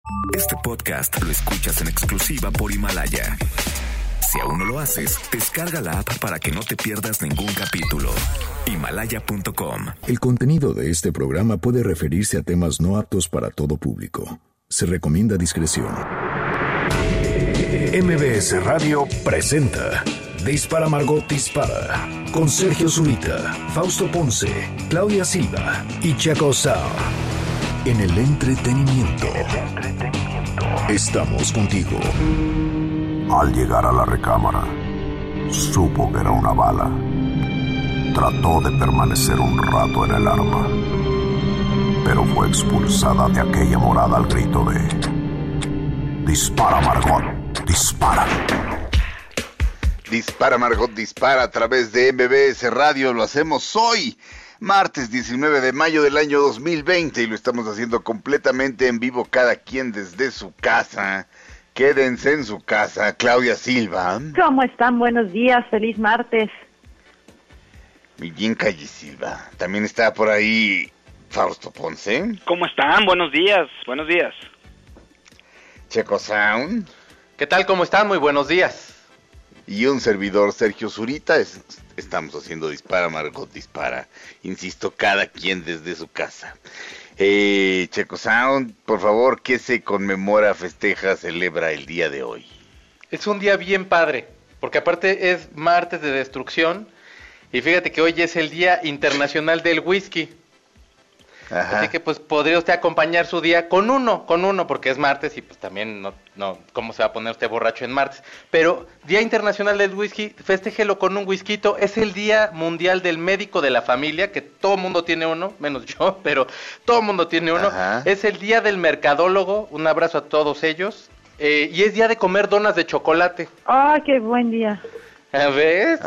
Este podcast lo escuchas en exclusiva por Himalaya. Si aún no lo haces, descarga la app para que no te pierdas ningún capítulo. Himalaya.com. El contenido de este programa puede referirse a temas no aptos para todo público. Se recomienda discreción. MBS Radio presenta Dispara Margot Dispara con Sergio Zurita, Fausto Ponce, Claudia Silva y Chaco Sao. En el entretenimiento. Estamos contigo. Al llegar a la recámara, supo que era una bala. Trató de permanecer un rato en el arma, pero fue expulsada de aquella morada al grito de: ¡Dispara, Margot! ¡Dispara! Dispara, Margot, dispara a través de MBS Radio. Lo hacemos hoy, martes 19 de mayo del año 2020, y lo estamos haciendo completamente en vivo, cada quien desde su casa. Quédense en su casa. Claudia Silva. ¿Cómo están? Buenos días, feliz martes. Muy bien, Calle Silva. También está por ahí Fausto Ponce. ¿Cómo están? Buenos días, buenos días. Checo Sound. ¿Qué tal? ¿Cómo están? Muy buenos días. Y un servidor, Sergio Zurita. Estamos haciendo Dispara, Margot, dispara. Insisto, cada quien desde su casa. Checo Sound, por favor, ¿qué se conmemora, festeja, celebra el día de hoy? Es un día bien padre, porque aparte es martes de destrucción, y fíjate que hoy es el Día Internacional del Whisky. Ajá. Así que pues podría usted acompañar su día con uno, porque es martes y pues también no, ¿cómo se va a poner usted borracho en martes? Pero Día Internacional del Whisky, festéjelo con un whiskyto. Es el Día Mundial del Médico de la Familia, que todo mundo tiene uno, menos yo, pero todo mundo tiene uno. Ajá. Es el Día del Mercadólogo, un abrazo a todos ellos. Y es Día de comer donas de chocolate. ¡Ah, qué buen día! ¿Ves?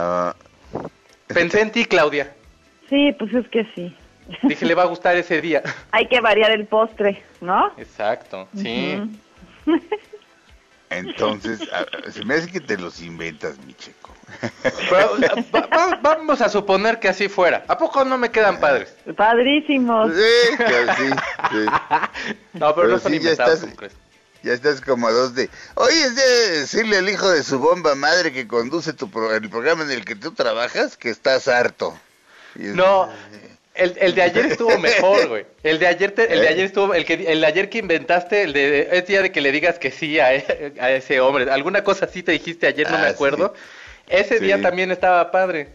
Pensé en ti, Claudia. Sí, pues es que sí. Dije, le va a gustar ese día. Hay que variar el postre, ¿no? Exacto, sí. Uh-huh. Entonces, se me hace que te los inventas, mi Checo. Pero, vamos a suponer que así fuera. ¿A poco no me quedan padres? Padrísimos. Sí, sí. No, pero no son inventados. Ya estás como a dos de... Oye, es de decirle al hijo de su bomba madre que conduce el programa en el que tú trabajas que estás harto. No... El de ayer estuvo mejor, güey. El de ayer estuvo, el de ayer que inventaste, es día de que le digas que sí a ese hombre. Alguna cosa así te dijiste ayer, no me acuerdo. Sí. Ese día también estaba padre.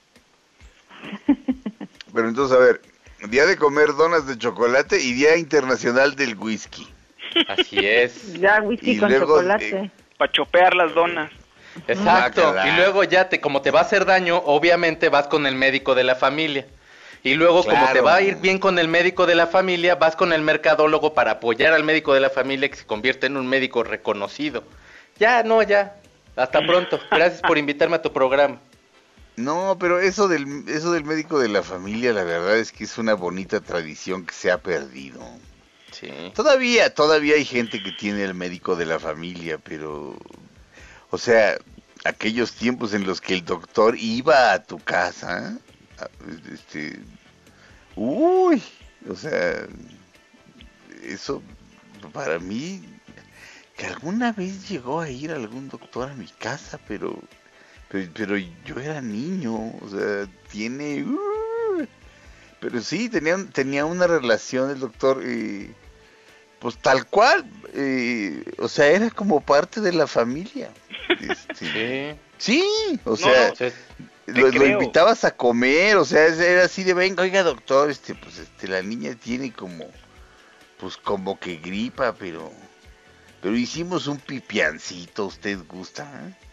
Pero entonces, a ver, día de comer donas de chocolate y Día Internacional del Whisky. Así es. Ya, whisky con luego, chocolate. Para chopear las donas. Exacto. Y luego ya como te va a hacer daño, obviamente vas con el médico de la familia. Y luego, claro, como te va a ir bien con el médico de la familia, vas con el mercadólogo para apoyar al médico de la familia, que se convierte en un médico reconocido. Ya. Hasta pronto. Gracias por invitarme a tu programa. No, pero eso del médico de la familia, la verdad es que es una bonita tradición que se ha perdido. Sí. Todavía hay gente que tiene el médico de la familia, pero... O sea, aquellos tiempos en los que el doctor iba a tu casa... o sea, eso para mí, que alguna vez llegó a ir algún doctor a mi casa, pero yo era niño, o sea, pero sí, tenía una relación el doctor, pues tal cual, o sea, era como parte de la familia. Sí, o sea... Lo invitabas a comer, o sea, era así de, venga, oiga doctor, la niña tiene como que gripa, pero hicimos un pipiancito, ¿usted gusta?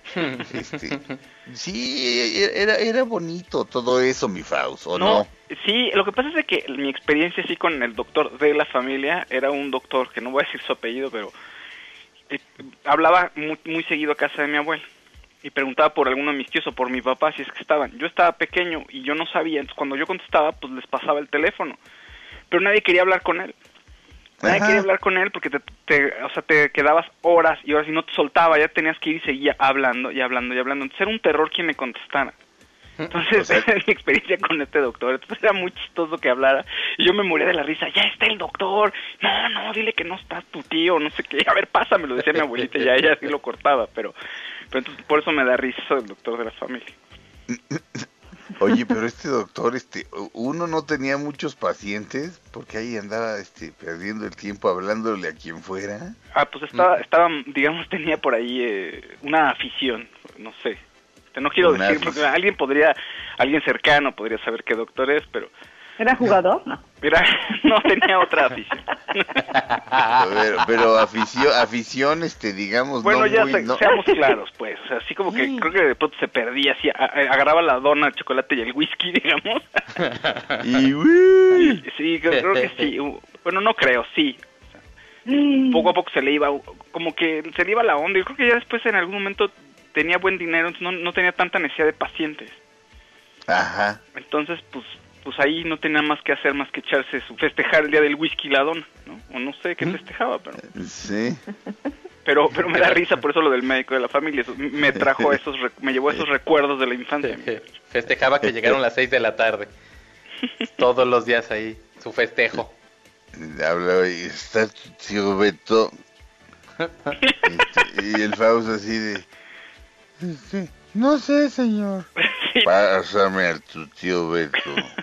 Sí, era bonito todo eso, mi Faust, ¿o no? Sí, lo que pasa es que mi experiencia así con el doctor de la familia era un doctor, que no voy a decir su apellido, pero hablaba muy seguido a casa de mi abuela. Y preguntaba por alguno de mis tíos o por mi papá si es que estaban. Yo estaba pequeño y yo no sabía, entonces cuando yo contestaba, pues les pasaba el teléfono. Pero nadie quería hablar con él. Nadie quería hablar con él porque te quedabas horas y no te soltaba, ya tenías que ir y seguía hablando y hablando y hablando. Entonces era un terror quien me contestara. Entonces, o sea, mi experiencia con este doctor, entonces era muy chistoso que hablara, y yo me moría de la risa, ya está el doctor, no, dile que no está tu tío, no sé qué, a ver, pásamelo, decía mi abuelita, ya ella sí lo cortaba, pero entonces por eso me da risa eso del doctor de la familia. Oye, pero este doctor, uno no tenía muchos pacientes, porque ahí andaba, perdiendo el tiempo hablándole a quien fuera. Pues estaba, digamos, tenía por ahí una afición, no sé. No quiero decir, porque alguien cercano podría saber qué doctor es, pero... ¿Era jugador? No. No, tenía otra afición. pero afición, digamos... Bueno, no ya muy, seamos claros, pues. O sea, así como que creo que de pronto se perdía, así, agarraba la dona, el chocolate y el whisky, digamos. Sí, creo que sí. Bueno, no creo, sí. O sea, poco a poco se le iba, como que se le iba la onda. Yo creo que ya después en algún momento... tenía buen dinero, entonces no tenía tanta necesidad de pacientes. Ajá. Entonces, pues ahí no tenía más que hacer, más que festejar el día del whisky y la dona, ¿no? O no sé qué festejaba, pero... Sí. Pero me da risa por eso lo del médico de la familia. Eso me trajo me llevó esos recuerdos de la infancia. Festejaba que llegaron las 6 de la tarde. Todos los días ahí, su festejo. Habla y está tu tío Beto. Y el Fausto así de... No sé, señor. Sí. Pásame a tu tío Beto.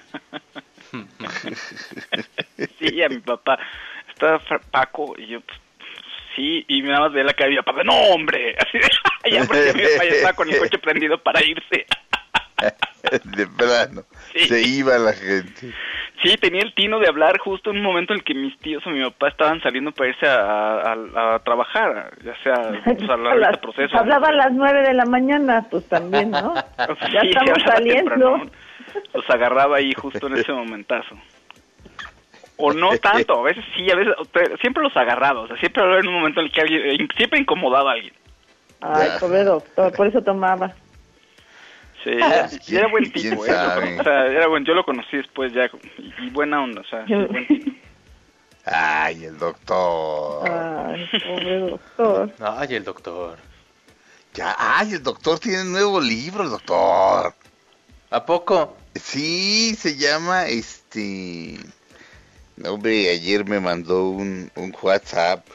Sí, a mi papá. Estaba Paco y yo, pues, sí, y nada más veía la cara de mi papá, ¡no, hombre! Así de, ya porque mi papá ya estaba con el coche prendido para irse. De plano, sí. Se iba la gente. Sí, tenía el tino de hablar justo en un momento en el que mis tíos o mi papá estaban saliendo para irse a trabajar, ya sea pues, a la revista Proceso. Hablaba a las 9 de la mañana, pues también, ¿no? Sí, ya estamos saliendo. Temprano. Los agarraba ahí justo en ese momentazo. O no tanto, a veces sí, a veces, siempre los agarraba, o sea, siempre hablaba en un momento en el que alguien, siempre incomodaba a alguien. Ay, pobre doctor, por eso tomaba. Sí, y era buen tipo, o sea, era bueno, yo lo conocí después ya, y buena onda, o sea, sí, buen tipo. Ay, el doctor. Ay, pobre doctor. Ay, el doctor. El doctor tiene un nuevo libro, el doctor. ¿A poco? Sí, se llama, hombre, ayer me mandó un WhatsApp.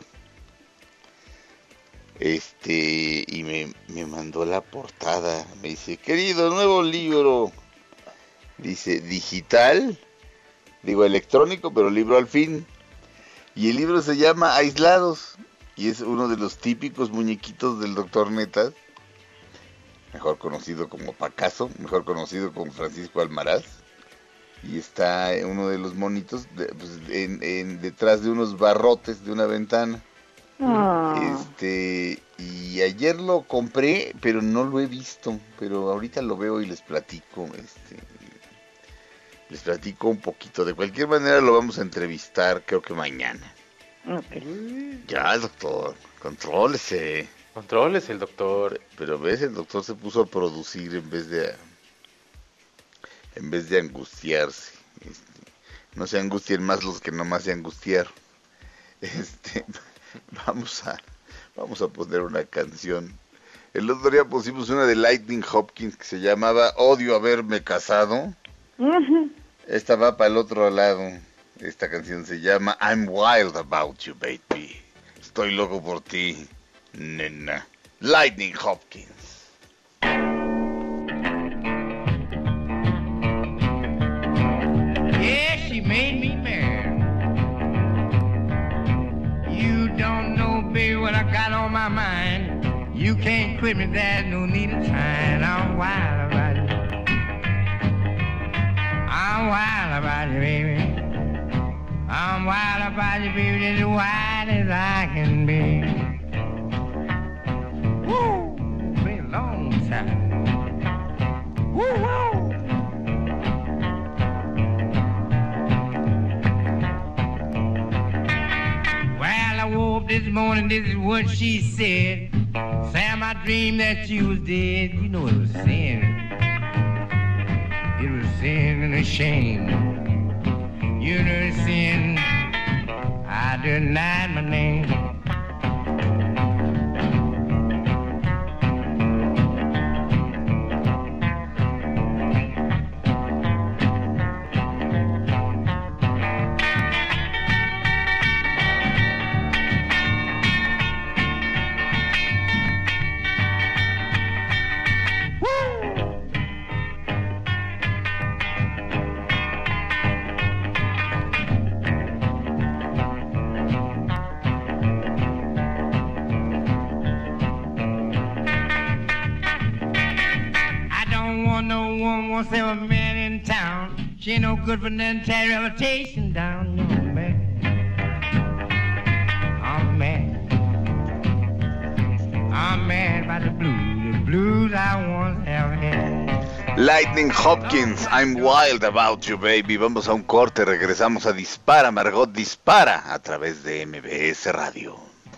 Y me mandó la portada. Me dice, querido, nuevo libro. Dice, digital. Digo, electrónico, pero libro al fin. Y el libro se llama Aislados. Y es uno de los típicos muñequitos del Dr. Netas. Mejor conocido como Pacaso. Mejor conocido como Francisco Almaraz. Y está uno de los monitos detrás de unos barrotes de una ventana. Y ayer lo compré, pero no lo he visto, pero ahorita lo veo y les platico, un poquito. De cualquier manera lo vamos a entrevistar, creo que mañana. Okay. Ya, doctor, contrólese. Contrólese el doctor. Pero ves, el doctor se puso a producir en vez de angustiarse. No se angustien más los que nomás se angustiaron. Vamos a poner una canción. El otro día pusimos una de Lightning Hopkins que se llamaba Odio haberme casado. Uh-huh. Esta va para el otro lado. Esta canción se llama I'm wild about you, baby. Estoy loco por ti, nena. Lightning Hopkins. Yeah, she made me mad. You don't know, baby, what I got on my mind. You can't quit me, there's no need of trying. I'm wild about you. I'm wild about you, baby. I'm wild about you, baby, as wild as I can be. Woo! Been a long time. Woo, woo! Well, I woke up this morning, this is what she said. Sam, I dreamed that you was dead. You know it was sin. It was sin and a shame. You know it's sin. I denied my name. wants every man in town. She ain't no good for nothing, tear her reputation down. No, man. I'm mad. I'm mad about the blues I once have had. Lightning Hopkins, I'm wild about you, baby. Vamos a un corte, regresamos a Dispara, Margot Dispara, a través de MBS Radio.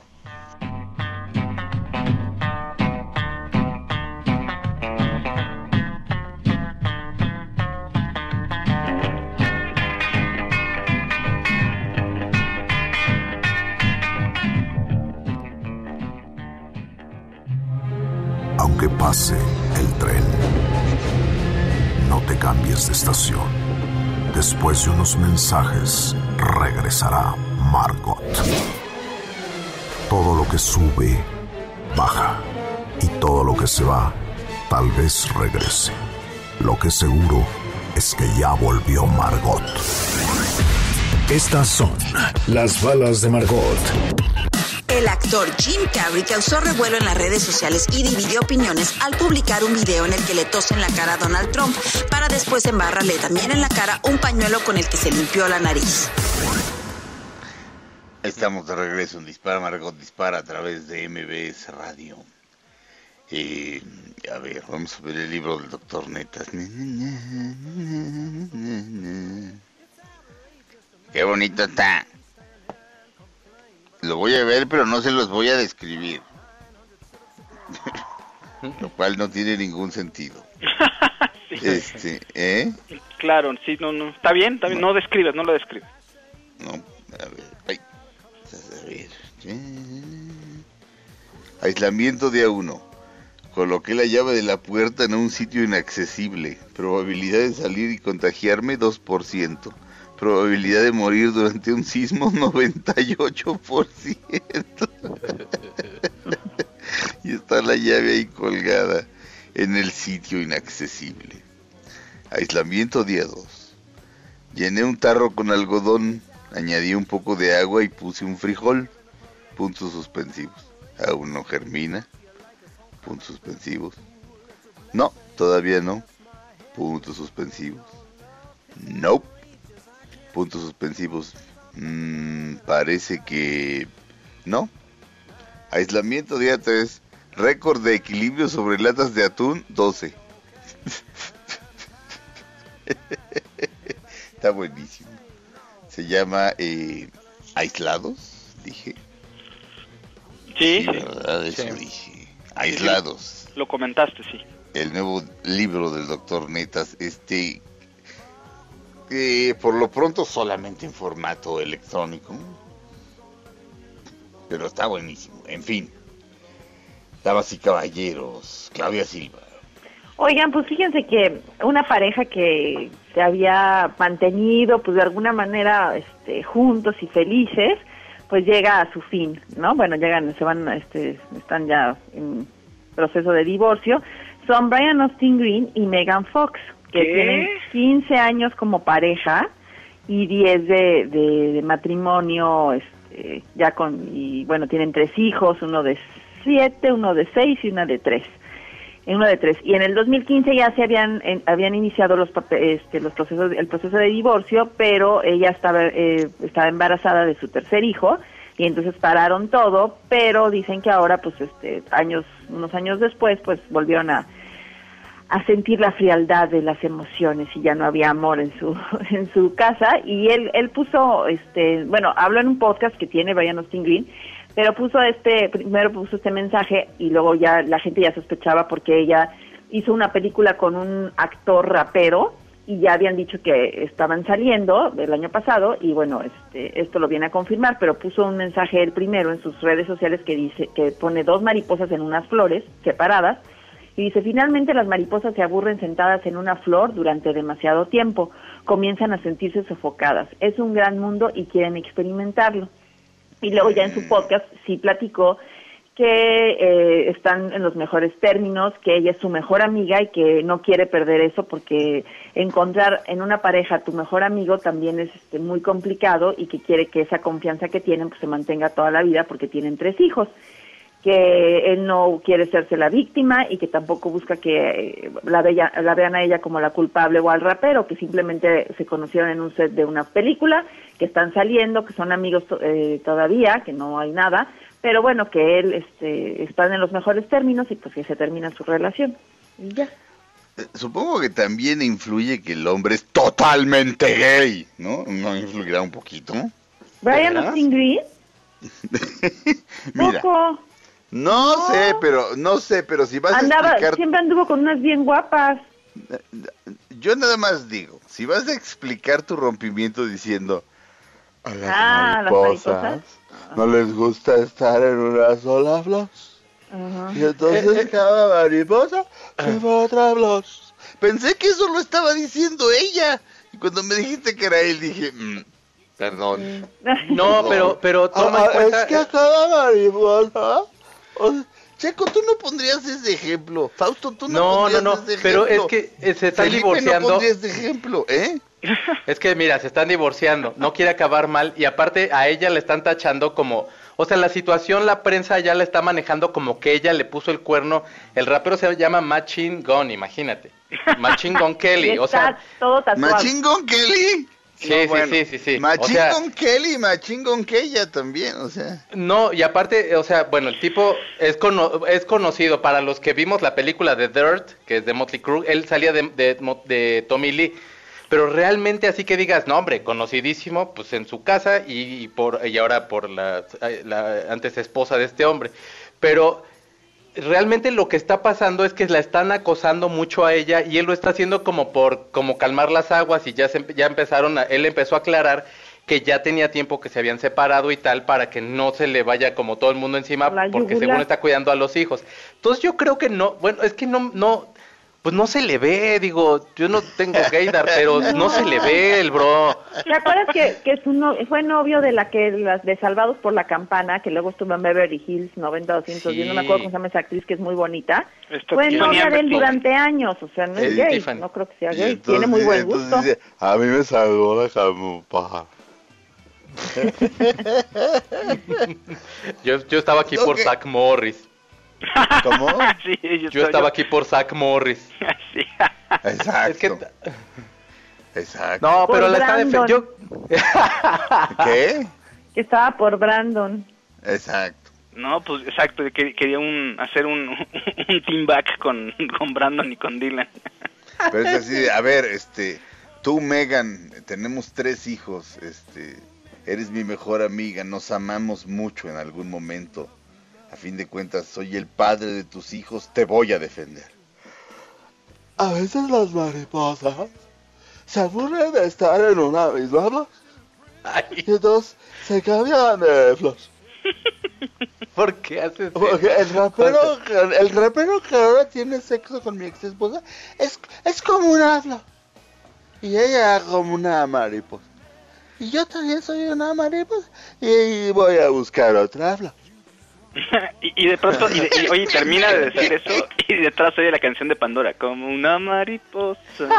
Aunque pase el tren, no te cambies de estación. Después de unos mensajes, regresará Margot. Todo lo que sube, baja. Y todo lo que se va, tal vez regrese. Lo que seguro es que ya volvió Margot. Estas son las balas de Margot. El actor Jim Carrey causó revuelo en las redes sociales y dividió opiniones al publicar un video en el que le tose en la cara a Donald Trump para después embarrarle también en la cara un pañuelo con el que se limpió la nariz. Estamos de regreso en Dispara, Margot Dispara, a través de MBS Radio. A ver, vamos a ver el libro del Dr. Netas. Qué bonito está. Lo voy a ver, pero no se los voy a describir. Lo cual no tiene ningún sentido. Sí. Claro, sí, no. Está bien, no lo describes. No, a ver. A ver. Aislamiento día 1. Coloqué la llave de la puerta en un sitio inaccesible. Probabilidad de salir y contagiarme, 2%. Probabilidad de morir durante un sismo, 98%. Y está la llave ahí colgada en el sitio inaccesible. Aislamiento día 2. Llené un tarro con algodón, añadí un poco de agua y puse un frijol. Puntos suspensivos. Aún no germina. Puntos suspensivos. No, todavía no. Puntos suspensivos. Nope. Puntos suspensivos. Parece que no. Aislamiento día 3. Récord de equilibrio sobre latas de atún, 12. Está buenísimo. Se llama Aislados, dije. Sí, ¿verdad? Eso sí. Dije. Aislados. Lo comentaste, sí. El nuevo libro del Dr. Netas, por lo pronto solamente en formato electrónico, pero está buenísimo. En fin, damas y caballeros, Claudia Silva. Oigan, pues fíjense que una pareja que se había mantenido, pues de alguna manera, juntos y felices, pues llega a su fin, ¿no? Bueno, están ya en proceso de divorcio. Son Brian Austin Green y Megan Fox, que tienen 15 años como pareja y 10 de matrimonio, tienen 3 hijos, uno de 7, uno de 6 y uno de 3. Y en el 2015 ya se habían iniciado el proceso de divorcio, pero ella estaba embarazada de su tercer hijo y entonces pararon todo, pero dicen que ahora pues unos años después pues volvieron a sentir la frialdad de las emociones y ya no había amor en su casa. Y él puso habló en un podcast que tiene Brian Austin Green, pero primero puso este mensaje y luego ya la gente ya sospechaba porque ella hizo una película con un actor rapero y ya habían dicho que estaban saliendo el año pasado y bueno, esto lo viene a confirmar, pero puso un mensaje él primero en sus redes sociales que pone 2 mariposas en unas flores separadas. Y dice, finalmente las mariposas se aburren sentadas en una flor durante demasiado tiempo, comienzan a sentirse sofocadas. Es un gran mundo y quieren experimentarlo. Y luego ya en su podcast sí platicó que están en los mejores términos, que ella es su mejor amiga y que no quiere perder eso porque encontrar en una pareja a tu mejor amigo también es muy complicado y que quiere que esa confianza que tienen pues se mantenga toda la vida porque tienen 3 hijos. que él no quiere serse la víctima y que tampoco busca que la vean a ella como la culpable o al rapero, que simplemente se conocieron en un set de una película, que están saliendo, que son amigos todavía, que no hay nada, pero bueno, que él están en los mejores términos y pues que se termina su relación. Y ya. Supongo que también influye que el hombre es totalmente gay, ¿no? ¿No influirá un poquito? ¿Brian Austin Green? Mira. Poco. No sé, pero si vas a explicar... Siempre anduvo con unas bien guapas. Yo nada más digo, si vas a explicar tu rompimiento diciendo a las mariposas no les gusta estar en una sola flor. Y entonces cada mariposa se va a otra flor. Pensé que eso lo estaba diciendo ella. Y cuando me dijiste que era él, dije... perdón. No, pero toma en cuenta... Es que cada mariposa... Checo, tú no pondrías ese ejemplo. Fausto, tú no pondrías ese ejemplo. Pero es que se están divorciando. No pondrías ese ejemplo, ¿eh? Es que mira, se están divorciando, no quiere acabar mal y aparte a ella le están tachando como, o sea, la situación la prensa ya la está manejando como que ella le puso el cuerno. El rapero se llama Machine Gun, imagínate. Machine Gun Kelly, o sea, todo tatuado. Machine Gun Kelly. Sí. Machine Gun Kelly, Machine Gun Kella también, o sea. No, y aparte, o sea, bueno, el tipo es conocido para los que vimos la película de Dirt, que es de Motley Crue, él salía de Tommy Lee, pero realmente así que digas, no hombre, conocidísimo, pues en su casa y ahora por la antes esposa de este hombre, pero... Realmente lo que está pasando es que la están acosando mucho a ella y él lo está haciendo como calmar las aguas y él empezó a aclarar que ya tenía tiempo que se habían separado y tal para que no se le vaya como todo el mundo encima porque según está cuidando a los hijos. Entonces yo creo que no, bueno, es que pues no se le ve, digo, yo no tengo gaydar, pero no se le ve el bro. ¿Te acuerdas que fue novio de las de Salvados por la Campana, que luego estuvo en Beverly Hills 90210, sí. No me acuerdo cómo se llama esa actriz que es muy bonita? Fue novia de él durante años, o sea, no es gay, Tiffany. No creo que sea gay, entonces, tiene muy buen gusto. Dice, a mí me salvó de Jamupa. yo estaba aquí por Zach Morris. ¿Cómo? Sí, yo estaba aquí por Zach Morris. Sí. Exacto. Exacto. No, pero la está defendiendo. ¿Qué? Que estaba por Brandon. Exacto. No, pues exacto, quería hacer un team back con Brandon y con Dylan. Pero es así de, a ver, tú, Megan, tenemos 3 hijos, eres mi mejor amiga, nos amamos mucho en algún momento. A fin de cuentas, soy el padre de tus hijos, te voy a defender. A veces las mariposas se aburren de estar en una misma flor. Y entonces se cambian de flor. ¿Por qué haces eso? Porque el rapero que ahora tiene sexo con mi ex esposa es como una flor. Y ella es como una mariposa. Y yo también soy una mariposa. Y voy a buscar otra flor. y de pronto, oye, termina de decir eso y detrás oye la canción de Pandora, como una mariposa.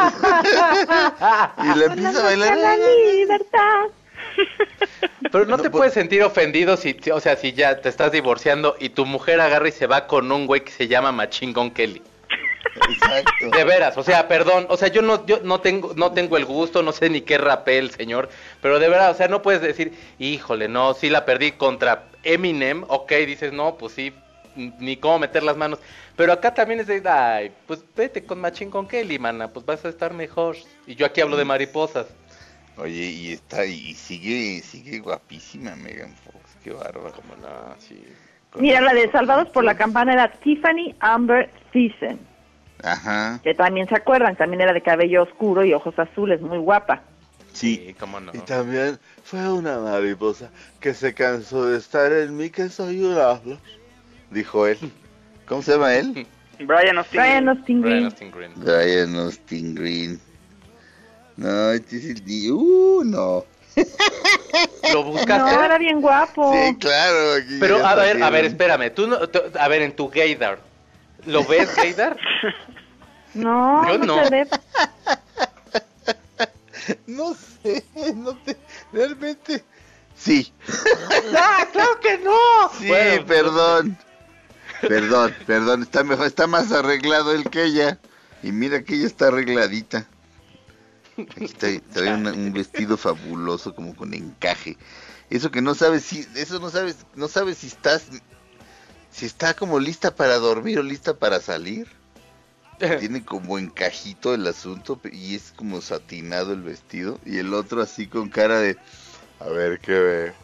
Y le empieza a bailar. La libertad. Pero no te puedes sentir ofendido si ya te estás divorciando y tu mujer agarra y se va con un güey que se llama Machine Gun Kelly. Exacto. De veras, o sea, perdón, o sea, yo no tengo el gusto, no sé ni qué rapé el señor, pero de verdad, o sea, no puedes decir, híjole, no, sí la perdí contra Eminem, ok, dices, no, pues sí, ni cómo meter las manos, pero acá también es de, ay, pues vete con Machine Gun Kelly, mana, pues vas a estar mejor, y yo aquí hablo de mariposas. Oye, y sigue guapísima Megan Fox, qué bárbaro. Como no, sí. Mira, la de Salvados por la Campana era Tiffany Amber Thiessen. Ajá. Que también se acuerdan, también era de cabello oscuro y ojos azules, muy guapa. Sí, cómo no. Y también fue una mariposa que se cansó de estar en mí, que soy una flor, dijo él. ¿Cómo se llama él? Brian Austin Green. Brian Austin Green. No, este es el tío. No. ¿Lo buscaste? No, era bien guapo. Sí, claro. Pero a ver, espérame. A ver, en tu gaydar, ¿lo ves gaydar? No, yo no. Se ve. No sé, realmente. Sí. ¡Ah, claro que no! Sí, bueno, perdón. Perdón, está mejor, está más arreglado él que ella. Y mira que ella está arregladita. Aquí trae un vestido fabuloso como con encaje. Eso que no sabes si está como lista para dormir o lista para salir. Tiene como encajito el asunto y es como satinado el vestido. Y el otro así con cara de, a ver qué veo.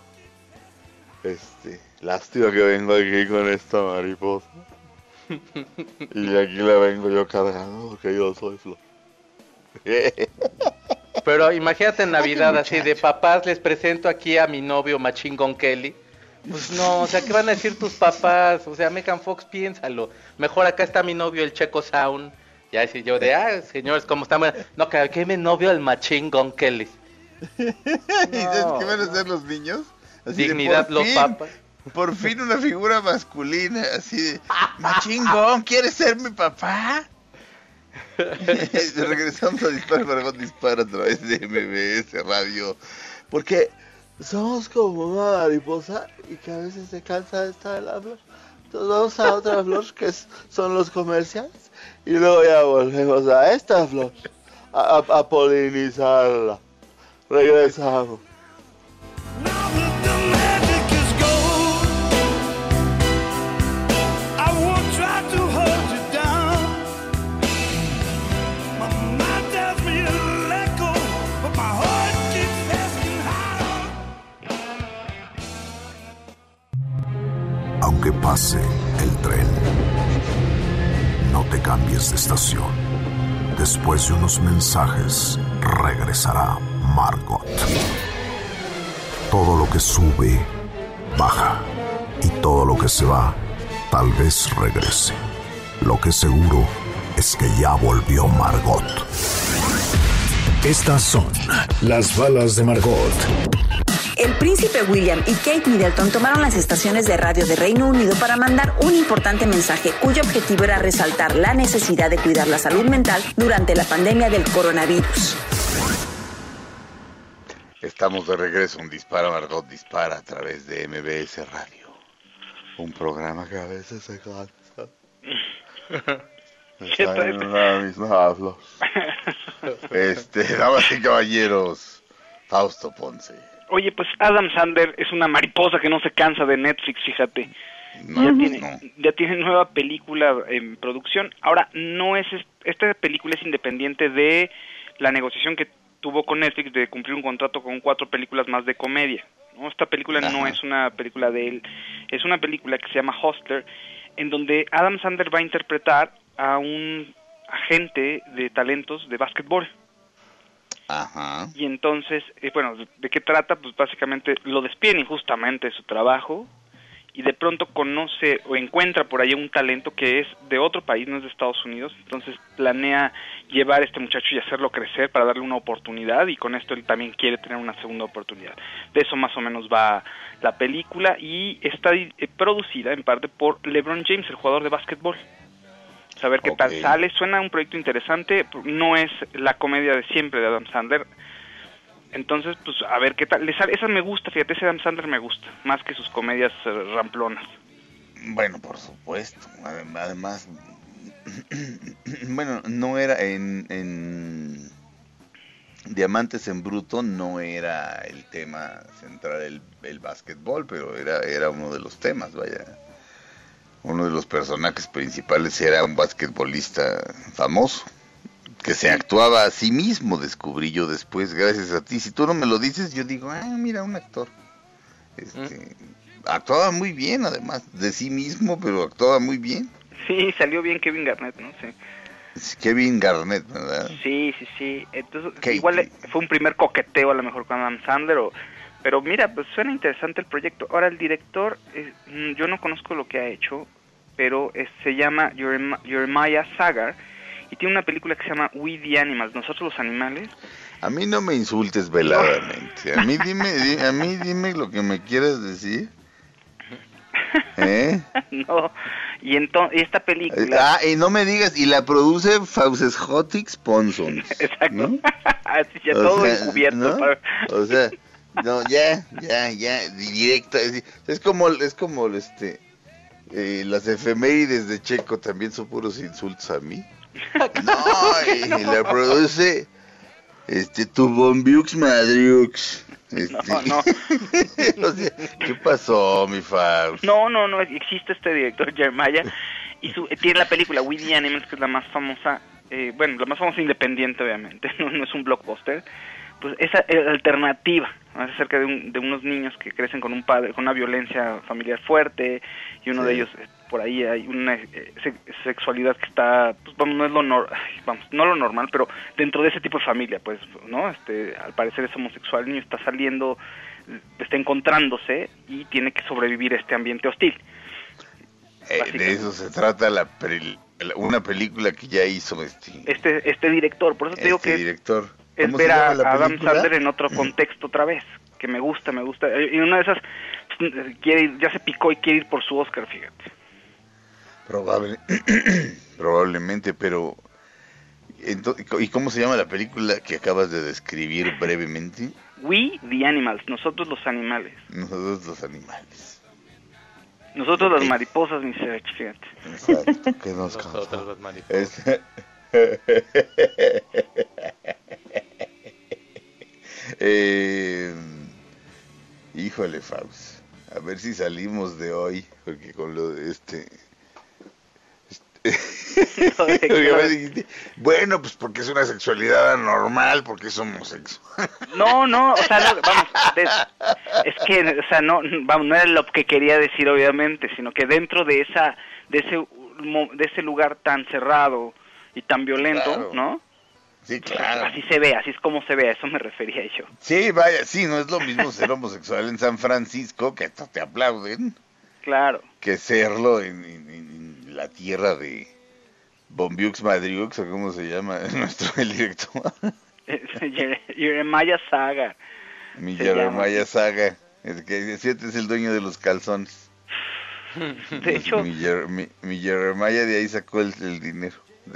Lástima que vengo aquí con esta mariposa. Y aquí la vengo yo cargando porque yo soy Flor. Pero imagínate en Navidad así de papás, les presento aquí a mi novio Machine Gun Kelly. Pues no, o sea, ¿qué van a decir tus papás? O sea, Megan Fox, piénsalo. Mejor acá está mi novio, el Checo Sound. Ya decir yo de, señores, ¿cómo están? No, que mi novio, el Machine Gun Kelly. ¿Y sabes qué van a hacer los niños? Así dignidad, los papas. Por fin una figura masculina, así de, Machine Gun, ¿quieres ser mi papá? Regresamos a Dispara a través de MBS Radio. Porque somos como una mariposa y que a veces se cansa de estar en la flor. Entonces vamos a otra flor que son los comerciales. Y luego ya volvemos a esta flor a polinizarla. Regresamos. Aunque pase el tren, no te cambies de estación. Después de unos mensajes, regresará Margot. Todo lo que sube, baja. Y todo lo que se va, tal vez regrese. Lo que seguro es que ya volvió Margot. Estas son las balas de Margot. El príncipe William y Kate Middleton tomaron las estaciones de radio de Reino Unido para mandar un importante mensaje cuyo objetivo era resaltar la necesidad de cuidar la salud mental durante la pandemia del coronavirus. Estamos de regreso, un Dispara Margot Dispara a través de MBS Radio. Un programa que a veces se cansa. Está en una misma habla. Damas y caballeros, Fausto Ponce. Oye, pues Adam Sandler es una mariposa que no se cansa de Netflix, fíjate. Ya tiene nueva película en producción. Ahora, esta película es independiente de la negociación que tuvo con Netflix de cumplir un contrato con 4 películas más de comedia, ¿no? Esta película no es una película de él, es una película que se llama Hustler, en donde Adam Sandler va a interpretar a un agente de talentos de básquetbol. Ajá. Y entonces, ¿de qué trata? Pues básicamente lo despiden injustamente de su trabajo y de pronto conoce o encuentra por ahí un talento que es de otro país, no es de Estados Unidos. Entonces planea llevar a este muchacho y hacerlo crecer para darle una oportunidad, y con esto él también quiere tener una segunda oportunidad. De eso más o menos va la película, y está producida en parte por LeBron James, el jugador de básquetbol. A ver qué tal sale. Suena un proyecto interesante. No es la comedia de siempre de Adam Sandler. Entonces, pues a ver qué tal le sale. Esa me gusta, fíjate, ese Adam Sandler me gusta más que sus comedias ramplonas. Bueno, por supuesto. Además, bueno, no era en Diamantes en Bruto, no era el tema central el básquetbol, pero era uno de los temas, vaya. Uno de los personajes principales era un basquetbolista famoso que se actuaba a sí mismo, descubrí yo después, gracias a ti. Si tú no me lo dices, yo digo, mira, un actor. Actuaba muy bien, además, de sí mismo, pero actuaba muy bien. Sí, salió bien Kevin Garnett, ¿no? Sí. Kevin Garnett, ¿verdad? Sí. Entonces, igual fue un primer coqueteo a lo mejor con Adam Sandler, pero mira, pues suena interesante el proyecto. Ahora, el director, yo no conozco lo que ha hecho, pero se llama Jeremiah Sagar, y tiene una película que se llama We the Animals, Nosotros los Animales. A mí no me insultes veladamente. A mí dime lo que me quieras decir. No, y esta película... y no me digas, y la produce Fauces Sponsons. Exacto, ¿no? Así ya todo encubierto. ¿No? O sea, no, ya, directo. Es como las efemérides de Checo también son puros insultos a mí. No, y la produce tu Bombiux Madriux. No. O sea, ¿qué pasó, mi Faust? No, existe este director, Jeremiah, y tiene la película We the Animals, que es la más famosa, la más famosa independiente, obviamente, no es un blockbuster. Pues esa alternativa, ¿no? Es acerca de unos niños que crecen con un padre, con una violencia familiar fuerte, y uno de ellos, por ahí hay una sexualidad que está, pues, no es no lo normal, pero dentro de ese tipo de familia, pues, ¿no? Al parecer es homosexual, el niño está saliendo, está encontrándose y tiene que sobrevivir a este ambiente hostil. De eso se trata una película que ya hizo este director, por eso te digo que director. Es ver a Adam Sandler en otro contexto otra vez, que me gusta, y una de esas ya se picó y quiere ir por su Oscar, fíjate. Probablemente, pero ¿y cómo se llama la película que acabas de describir brevemente? We the Animals, nosotros los animales. Nosotros los animales. Nosotros las mariposas, mi Serge, fíjate. Exacto, que nosotros las mariposas. Híjole, Faust, a ver si salimos de hoy, porque con lo de bueno, pues porque es una sexualidad anormal, porque es homosexual. No, o sea, es que, o sea, no era lo que quería decir, obviamente, sino que dentro de ese lugar tan cerrado y tan violento, claro. ¿No? Sí, claro. Así se ve, así es como se ve, a eso me refería yo. Sí, vaya, sí, no es lo mismo ser homosexual en San Francisco, que hasta te aplauden. Claro. Que serlo en la tierra de Bombiux Madriux, o cómo se llama el director. Jeremiah Saga. Mi Jeremiah Saga, el que es el dueño de los calzones. De hecho, mi Jeremiah de ahí sacó el dinero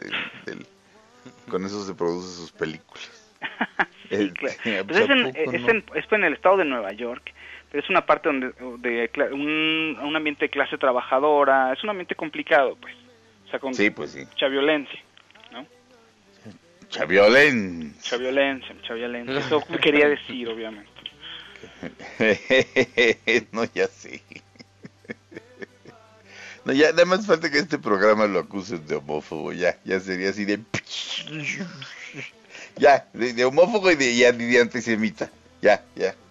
con eso se producen sus películas. Sí, claro. Pues es en el estado de Nueva York, pero es una parte donde un ambiente de clase trabajadora, es un ambiente complicado, pues. O sea, con mucha violencia, ¿no? Mucha violencia. Eso me quería decir, obviamente. No, ya sé. No, ya nada más falta que este programa lo acusen de homófobo, ya sería así de... Ya, de homófobo y de antisemita, ya.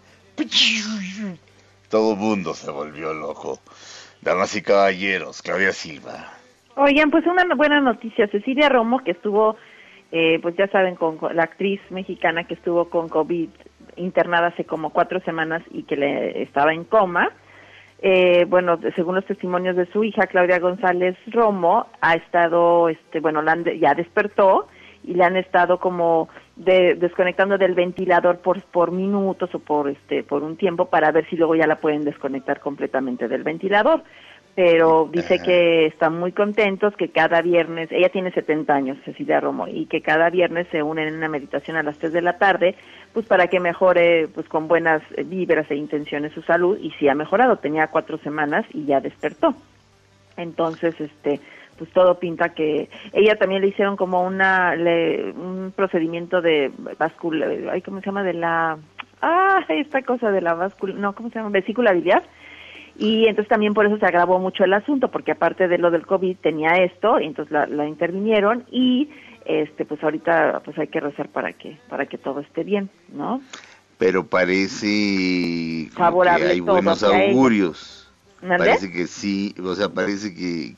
Todo el mundo se volvió loco. Damas y caballeros, Claudia Silva. Oigan, pues una buena noticia, Cecilia Romo, que estuvo, pues ya saben, con la actriz mexicana que estuvo con COVID internada hace como 4 semanas y que estaba en coma. Bueno, según los testimonios de su hija, Claudia González Romo, ha estado, ya despertó y le han estado como desconectando del ventilador por minutos o por un tiempo para ver si luego ya la pueden desconectar completamente del ventilador. Pero dice que están muy contentos, que cada viernes, ella tiene 70 años, Cecilia Romo, y que cada viernes se unen en una meditación a las 3 de la tarde, pues para que mejore pues con buenas vibras e intenciones su salud, y sí ha mejorado, tenía 4 semanas y ya despertó. Entonces, pues todo pinta que ella también le hicieron como un procedimiento de ¿cómo se llama? Esta cosa de la ¿cómo se llama? Vesícula biliar. Y entonces también por eso se agravó mucho el asunto, porque aparte de lo del COVID tenía esto, y entonces la intervinieron y pues ahorita pues hay que rezar para que todo esté bien, ¿no? Pero parece favorable, que hay buenos augurios. Parece que sí, parece que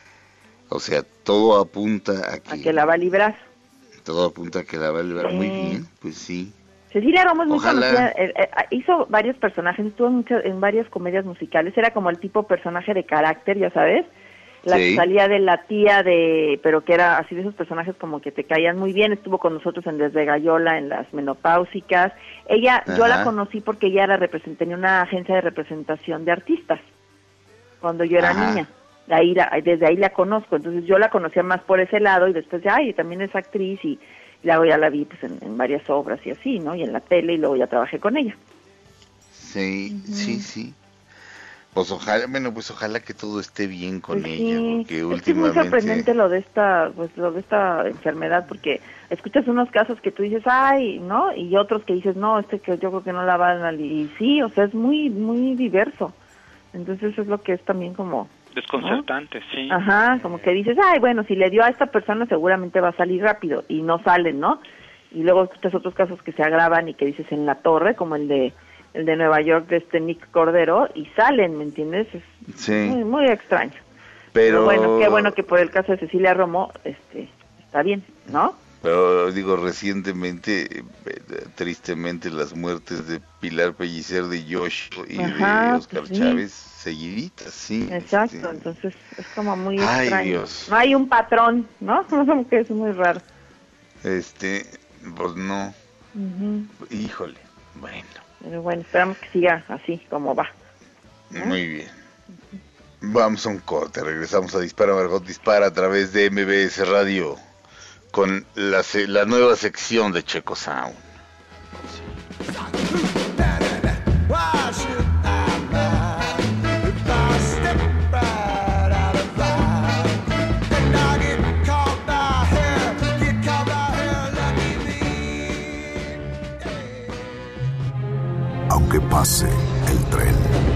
todo apunta a que la va a librar. Todo apunta a que la va a librar. Muy bien, pues sí. Cecilia Romo es muy conocida, hizo varios personajes, estuvo en varias comedias musicales, era como el tipo personaje de carácter, ya sabes, que salía de la tía pero que era así de esos personajes como que te caían muy bien, estuvo con nosotros en Desde Gallola, en Las Menopáusicas. Yo la conocí porque ella tenía una agencia de representación de artistas, cuando yo era niña. Desde ahí la conozco, entonces yo la conocía más por ese lado y después también es actriz y luego ya la vi pues en varias obras y así, ¿no? Y en la tele y luego ya trabajé con ella. Sí, sí. Pues ojalá que todo esté bien con ella, sí, porque últimamente... Es muy sorprendente lo de esta enfermedad, porque escuchas unos casos que tú dices, ay, ¿no? Y otros que dices, no, que yo creo que no la van a... Y sí, o sea, es muy, muy diverso. Entonces eso es lo que es también como... desconcertante, ¿no? Sí. Ajá, como que dices, ay, bueno, si le dio a esta persona seguramente va a salir rápido, y no salen, ¿no? Y luego escuchas otros casos que se agravan y que dices en la torre, como el de Nueva York de Nick Cordero, y salen, ¿me entiendes? Es muy, muy extraño. Pero bueno, qué bueno que por el caso de Cecilia Romo está bien, ¿no? Pero digo, recientemente, tristemente, las muertes de Pilar Pellicer, de Josh y de Oscar Chávez, seguiditas, sí. Exacto, entonces es como muy extraño. Ay, Dios. No hay un patrón, ¿no? Como que es muy raro. Pues no. Híjole, bueno. Pero bueno, esperamos que siga así como va, ¿no? Muy bien. Vamos a un corte, regresamos a Dispara Margot Dispara a través de MBS Radio con la nueva sección de Checo Sound. Aunque pase el tren,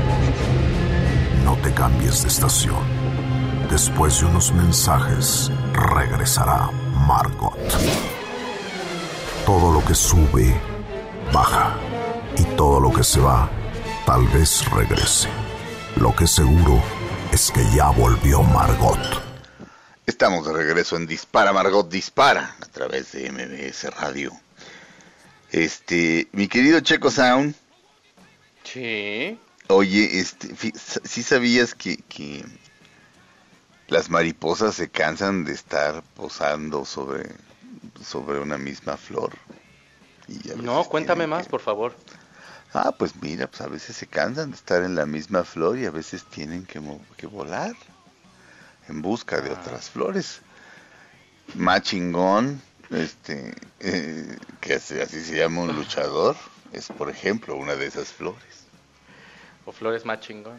no te cambies de estación. Después de unos mensajes, regresará Margot. Todo lo que sube, baja. Y todo lo que se va, tal vez regrese. Lo que seguro es que ya volvió Margot. Estamos de regreso en Dispara Margot Dispara a través de MBS Radio. Mi querido Checo Sound. Sí. Oye, ¿sí sabías que las mariposas se cansan de estar posando sobre una misma flor? No, cuéntame más, por favor. Pues mira, pues a veces se cansan de estar en la misma flor y a veces tienen que volar en busca de otras flores. Machingón, que así se llama un luchador, es por ejemplo una de esas flores. O flores Machingón.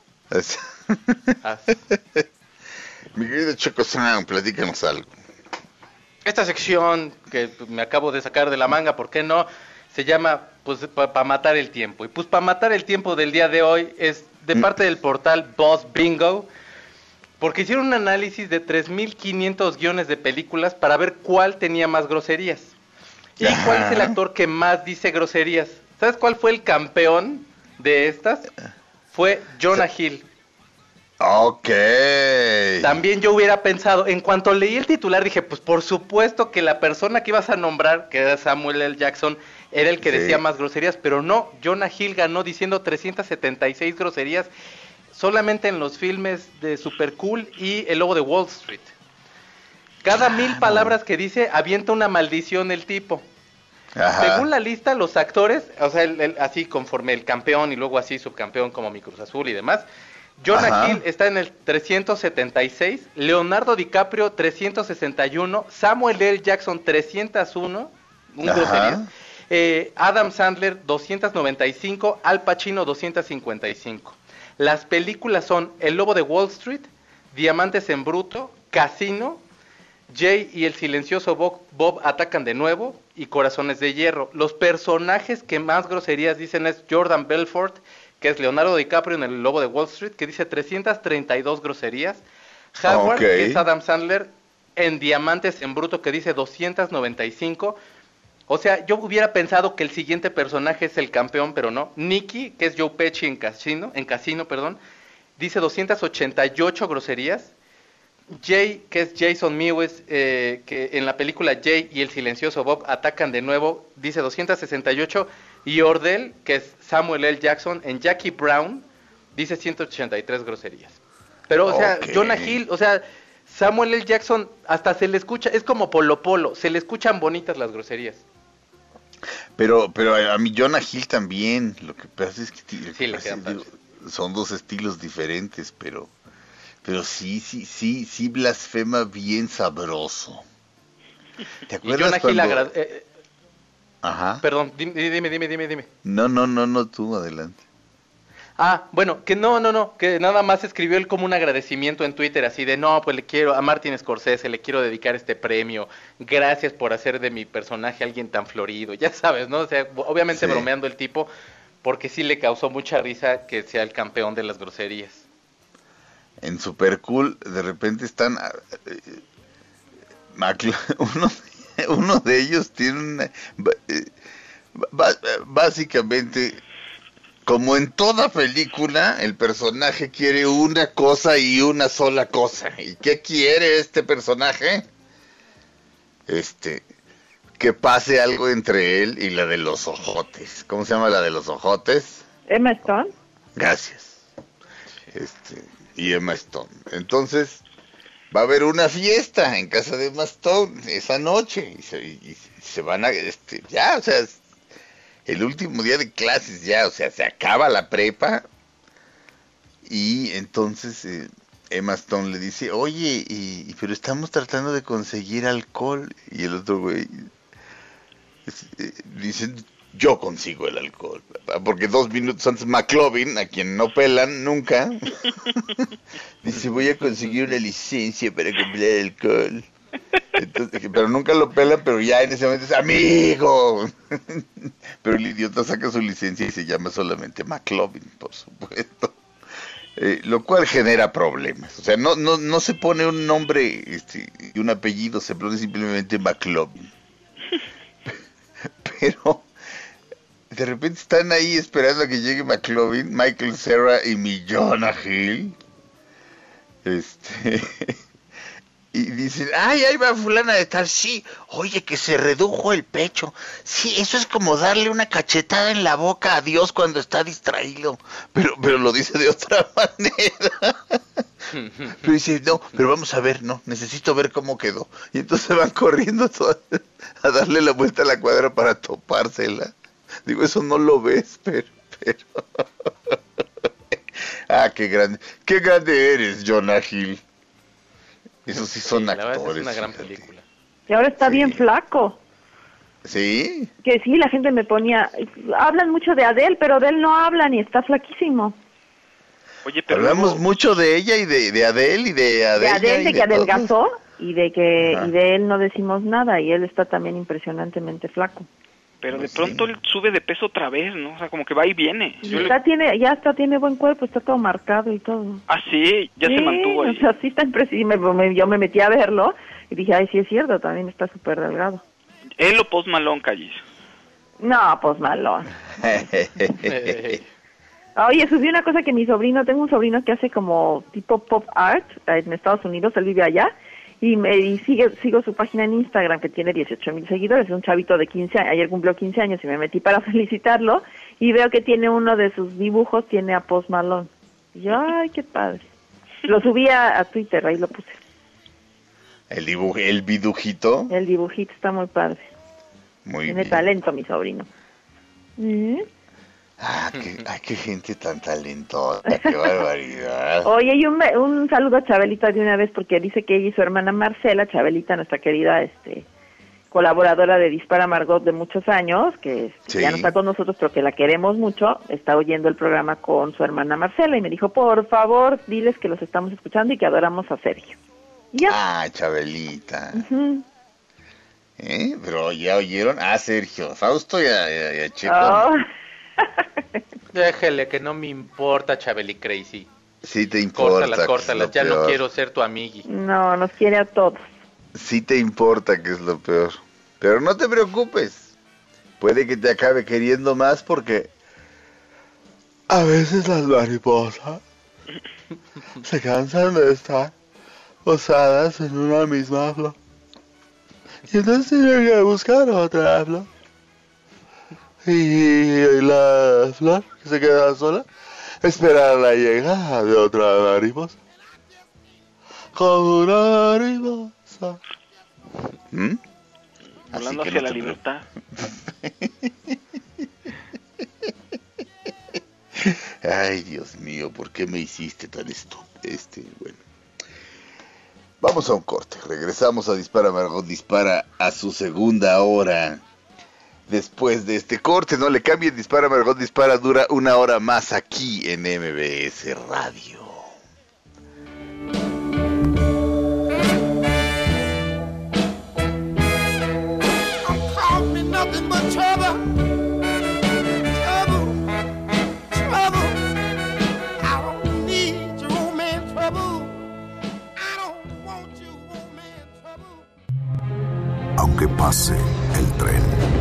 Mi querido Checo Sound, platícanos algo. Esta sección que me acabo de sacar de la manga, ¿por qué no? Se llama, pues, para matar el tiempo. Y pues para matar el tiempo del día de hoy es de parte del portal Buzz Bingo, porque hicieron un análisis de 3,500 guiones de películas para ver cuál tenía más groserías. ¿Y cuál es el actor que más dice groserías? ¿Sabes cuál fue el campeón de estas? Fue Jonah Hill. Ok. También yo hubiera pensado, en cuanto leí el titular, dije, pues por supuesto que la persona que ibas a nombrar, que era Samuel L. Jackson, era el que decía más groserías, pero no, Jonah Hill ganó diciendo 376 groserías solamente en los filmes de Super Cool y El Lobo de Wall Street. Cada 1,000 palabras que dice, avienta una maldición el tipo. Según la lista, los actores, o sea, así conforme el campeón y luego así subcampeón como mi Cruz Azul y demás, Jonah Hill está en el 376, Leonardo DiCaprio 361, Samuel L. Jackson 301, Adam Sandler 295, Al Pacino 255. Las películas son El Lobo de Wall Street, Diamantes en Bruto, Casino, Jay y el silencioso Bob atacan de nuevo y Corazones de Hierro. Los personajes que más groserías dicen es Jordan Belfort, que es Leonardo DiCaprio en El Lobo de Wall Street, que dice 332 groserías. Howard, que es Adam Sandler, en Diamantes en Bruto, que dice 295. O sea, yo hubiera pensado que el siguiente personaje es el campeón, pero no. Nicky, que es Joe Pesci en Casino, dice 288 groserías. Jay, que es Jason Mewes, que en la película Jay y el silencioso Bob atacan de nuevo, dice 268. Y Ordell, que es Samuel L. Jackson, en Jackie Brown, dice 183 groserías. Pero, o sea, Jonah Hill, o sea, Samuel L. Jackson, hasta se le escucha, es como Polo Polo, se le escuchan bonitas las groserías. Pero a mí Jonah Hill también, lo que pasa es que son dos estilos diferentes, pero sí blasfema bien sabroso. ¿Te acuerdas cuando... Perdón, dime. No, tú, adelante. Bueno, que no, que nada más escribió él como un agradecimiento en Twitter, así de, no, pues le quiero, a Martin Scorsese le quiero dedicar este premio, gracias por hacer de mi personaje alguien tan florido, ya sabes, ¿no? O sea, obviamente bromeando el tipo, porque sí le causó mucha risa que sea el campeón de las groserías. En Super Cool, de repente están... uno de ellos tiene una... básicamente... Como en toda película, el personaje quiere una cosa y una sola cosa. ¿Y qué quiere este personaje? Que pase algo entre él y la de los ojotes. ¿Cómo se llama la de los ojotes? Emma Stone. Gracias. Y Emma Stone. Entonces, va a haber una fiesta en casa de Emma Stone esa noche. Y se van a... ya, o sea... El último día de clases ya, o sea, se acaba la prepa y entonces Emma Stone le dice, oye, pero estamos tratando de conseguir alcohol. Y el otro güey dice, yo consigo el alcohol. Porque 2 minutos antes McLovin, a quien no pelan nunca, dice, voy a conseguir una licencia para comprar alcohol. Entonces, pero nunca lo pelan, pero ya en ese momento es amigo. Pero el idiota saca su licencia y se llama solamente McLovin, por supuesto. Lo cual genera problemas. O sea, no se pone un nombre y un apellido, se pone simplemente McLovin. Pero de repente están ahí esperando a que llegue McLovin, Michael Cera y mi Jonah Hill. Y dicen, ay, ahí va fulana de tal, sí, oye, que se redujo el pecho, sí, eso es como darle una cachetada en la boca a Dios cuando está distraído, pero lo dice de otra manera. Pero dice, no, pero vamos a ver, no, necesito ver cómo quedó. Y entonces van corriendo a darle la vuelta a la cuadra para topársela. Digo, eso no lo ves, pero... qué grande eres, Jonah Hill. Esos sí son actores. Es una gran película. Y ahora está bien flaco. ¿Sí? Que sí, la gente me ponía... Hablan mucho de Adele, pero de él no hablan y está flaquísimo. Oye, pero hablamos mucho de ella y de Adele y de Adele. De Adele, de que adelgazó y de que y de él no decimos nada y él está también impresionantemente flaco. Pero de pronto él sube de peso otra vez, ¿no? O sea, como que va y viene. Tiene buen cuerpo, está todo marcado y todo. Ah, sí, ya se mantuvo ahí. O sea, sí está impresionante. Yo me metí a verlo y dije, ay, sí es cierto, también está súper delgado. ¿Él o Post Malone, Callis? No, Post Malone. Oye, subí una cosa que tengo un sobrino que hace como tipo pop art en Estados Unidos, él vive allá. Y sigo su página en Instagram que tiene 18,000 seguidores, es un chavito de 15 años, ayer cumplió 15 años y me metí para felicitarlo y veo que tiene uno de sus dibujos, tiene a Post Malone. Y yo, ay, qué padre. Lo subí a Twitter, ahí lo puse. ¿El dibujito? El dibujito está muy padre. Tiene talento mi sobrino. Qué gente tan talentosa, qué barbaridad. Oye, y un saludo a Chabelita de una vez porque dice que ella y su hermana Marcela, Chabelita, nuestra querida colaboradora de Dispara Margot de muchos años, que ya no está con nosotros, pero que la queremos mucho, está oyendo el programa con su hermana Marcela y me dijo, por favor, diles que los estamos escuchando y que adoramos a Sergio. ¿Ya? Chabelita. Pero ya oyeron a Sergio, Fausto y a Checo. Déjele, que no me importa, Chabeli Crazy. Sí te importa. Córtalas, ya no quiero ser tu amigui. No, nos quiere a todos. Sí te importa, que es lo peor. Pero no te preocupes. Puede que te acabe queriendo más porque a veces las mariposas se cansan de estar posadas en una misma flor. Y entonces tienen que buscar otra flor. Y la flor que se queda sola, esperar la llegada de otra mariposa. Como una mariposa. Hablando hacia la libertad. Ay, Dios mío, ¿por qué me hiciste tan estúpido? Bueno. Vamos a un corte. Regresamos a Dispara Margot Dispara a su segunda hora. después de este corte. No le cambien, Dispara Margot Dispara dura 1 hora más aquí en MBS Radio. Aunque pase el tren,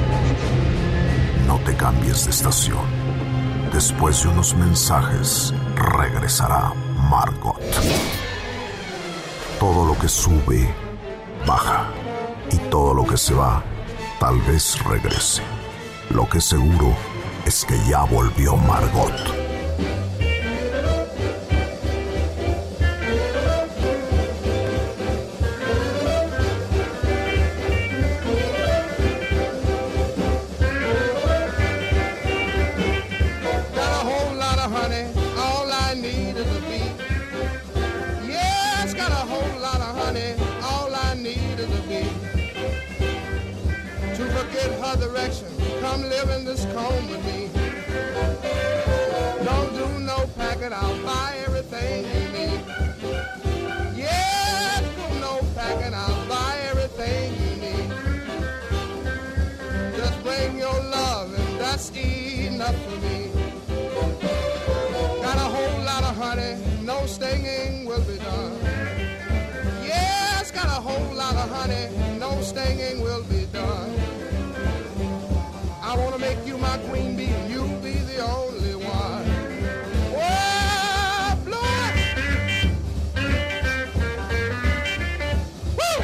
no te cambies de estación. Después de unos mensajes, regresará Margot. Todo lo que sube, baja. Y todo lo que se va, tal vez regrese. Lo que seguro es que ya volvió Margot. Come live in this comb with me. Don't do no packing, I'll buy everything you need. Yeah, do no packing, I'll buy everything you need. Just bring your love and that's enough for me. Got a whole lot of honey, no stinging will be done. Yes, got a whole lot of honey, no stinging will be done. I wanna make you my queen bee, and you be the only one. Oh, blow it! Woo!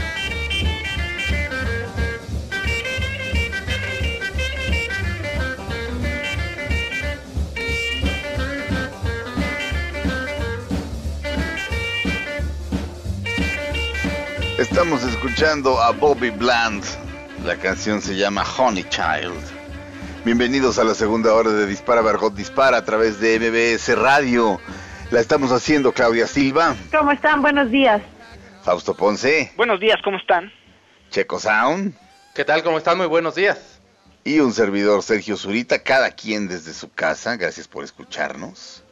Estamos escuchando a Bobby Bland. La canción se llama Honey Child. Bienvenidos a la segunda hora de Dispara Margot Dispara a través de MBS Radio. La estamos haciendo Claudia Silva. ¿Cómo están? Buenos días. Fausto Ponce. Buenos días, ¿cómo están? Checo Sound. ¿Qué tal? ¿Cómo están? Muy buenos días. Y un servidor, Sergio Zurita, cada quien desde su casa. Gracias por escucharnos.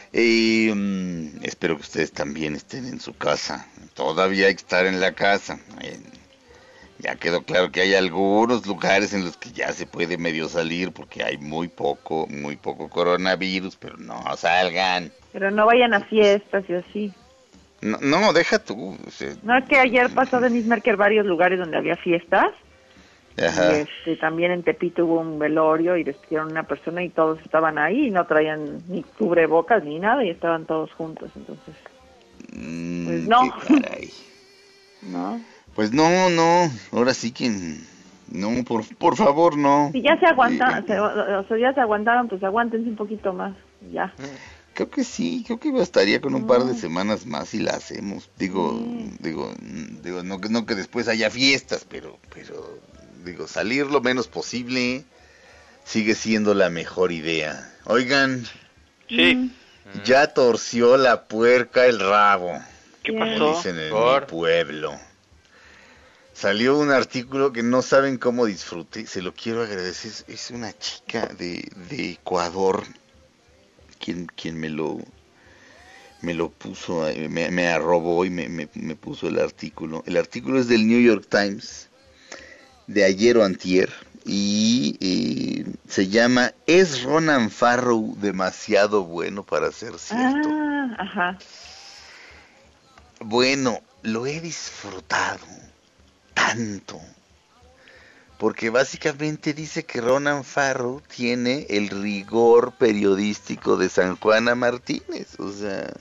Espero que ustedes también estén en su casa. Todavía hay que estar en la casa. Ya quedó claro que hay algunos lugares en los que ya se puede medio salir porque hay muy poco coronavirus, pero no salgan. Pero no vayan a fiestas y así. No, deja tú. No, es que ayer pasó Denise Merker varios lugares donde había fiestas. Ajá. Y también en Tepito hubo un velorio y despidieron a una persona y todos estaban ahí y no traían ni cubrebocas ni nada y estaban todos juntos, entonces. Pues no. No. Pues no, ahora sí que no, por favor, no. Si ya se aguantan, ya se aguantaron, pues aguántense un poquito más, ya. Creo que sí, creo que bastaría con un par de semanas más y la hacemos. Digo, no que después haya fiestas, pero digo, salir lo menos posible sigue siendo la mejor idea. Oigan. Sí. Ya torció la puerca el rabo. ¿Qué pasó? Como dicen en mi pueblo. Salió un artículo que no saben cómo disfruté, se lo quiero agradecer, es una chica de Ecuador quien me lo puso, me arrobó y me puso el artículo. El artículo es del New York Times, de ayer o antier, y se llama ¿Es Ronan Farrow demasiado bueno para ser cierto? Ajá. Bueno, lo he disfrutado tanto, porque básicamente dice que Ronan Farrow tiene el rigor periodístico de San Juana Martínez, o sea,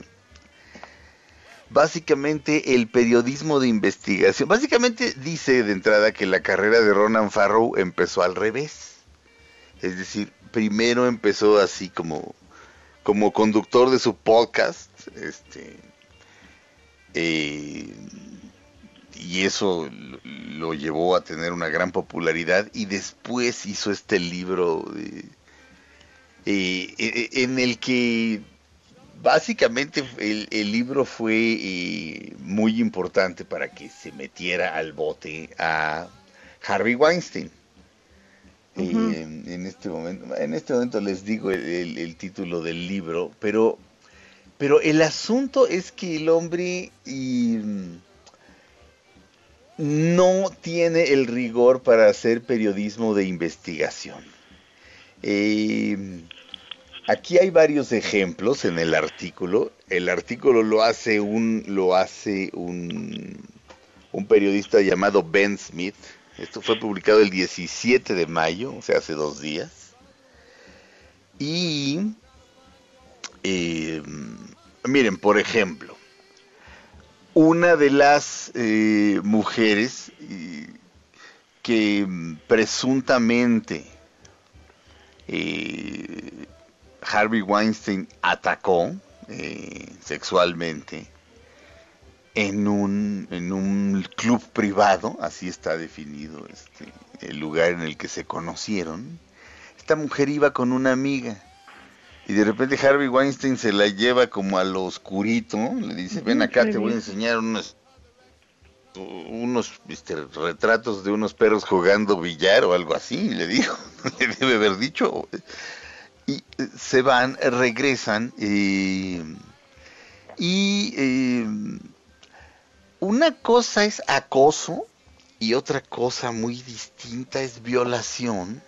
básicamente el periodismo de investigación, básicamente dice de entrada que la carrera de Ronan Farrow empezó al revés, es decir, primero empezó así como conductor de su podcast, y eso lo llevó a tener una gran popularidad y después hizo este libro en el que básicamente el libro fue muy importante para que se metiera al bote a Harvey Weinstein. En este momento les digo el título del libro, pero el asunto es que el hombre no tiene el rigor para hacer periodismo de investigación. Aquí hay varios ejemplos en el artículo. El artículo lo hace un periodista llamado Ben Smith. Esto fue publicado el 17 de mayo, o sea, hace 2 días. Y miren, por ejemplo, una de las mujeres que presuntamente Harvey Weinstein atacó sexualmente en un club privado, así está definido el lugar en el que se conocieron. Esta mujer iba con una amiga y de repente Harvey Weinstein se la lleva como a lo oscurito, le dice, ven acá, te voy a enseñar unos retratos de unos perros jugando billar o algo así, le dijo, le debe haber dicho. Y se van, regresan una cosa es acoso y otra cosa muy distinta es violación.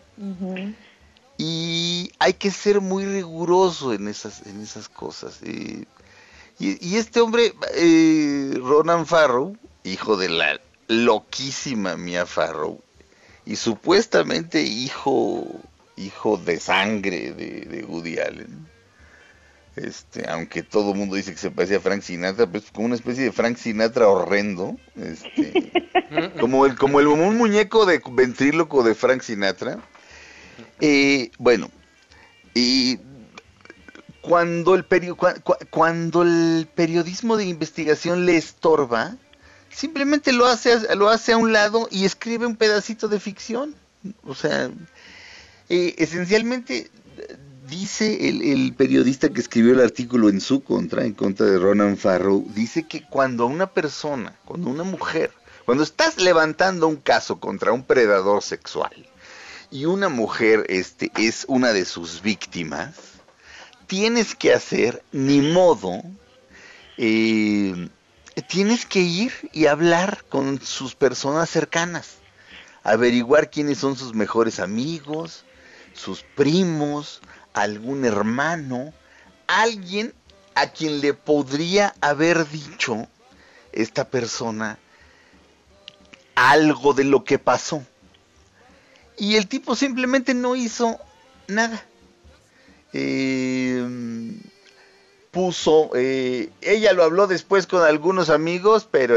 Y hay que ser muy riguroso en esas cosas. Y este hombre, Ronan Farrow, hijo de la loquísima Mia Farrow, y supuestamente hijo de sangre de Woody Allen, aunque todo el mundo dice que se parecía a Frank Sinatra, pues como una especie de Frank Sinatra horrendo, como un muñeco de ventríloco de Frank Sinatra. Cuando el periodismo de investigación le estorba, simplemente lo hace a un lado y escribe un pedacito de ficción. O sea, esencialmente dice el periodista que escribió el artículo en contra de Ronan Farrow, dice que cuando una mujer, cuando estás levantando un caso contra un predador sexual y una mujer es una de sus víctimas, tienes que hacer, ni modo, tienes que ir y hablar con sus personas cercanas, averiguar quiénes son sus mejores amigos, sus primos, algún hermano, alguien a quien le podría haber dicho esta persona algo de lo que pasó. Y el tipo simplemente no hizo nada. Ella lo habló después con algunos amigos, pero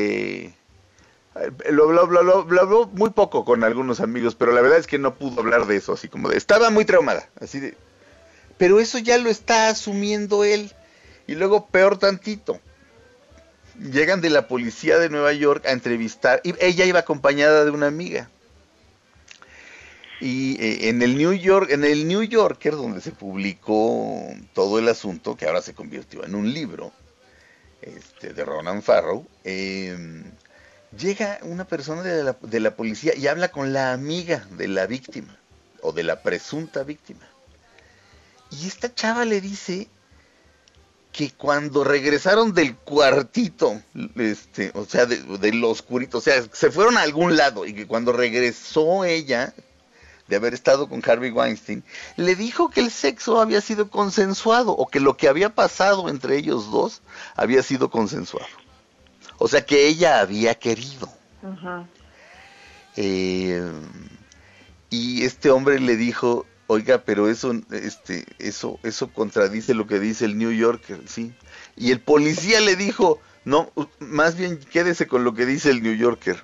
lo habló muy poco con algunos amigos, pero la verdad es que no pudo hablar de eso, así como estaba muy traumada, pero eso ya lo está asumiendo él. Y luego, peor tantito, llegan de la policía de Nueva York a entrevistar, y ella iba acompañada de una amiga. Y en el New Yorker, donde se publicó todo el asunto, que ahora se convirtió en un libro, de Ronan Farrow, llega una persona de la policía y habla con la amiga de la víctima, o de la presunta víctima. Y esta chava le dice que cuando regresaron del cuartito, o sea, de lo oscurito, o sea, se fueron a algún lado, y que cuando regresó ella de haber estado con Harvey Weinstein, le dijo que el sexo había sido consensuado, o que lo que había pasado entre ellos dos había sido consensuado. O sea, que ella había querido. Y este hombre le dijo, oiga, pero eso contradice lo que dice el New Yorker, ¿sí? Y el policía le dijo, no, más bien quédese con lo que dice el New Yorker.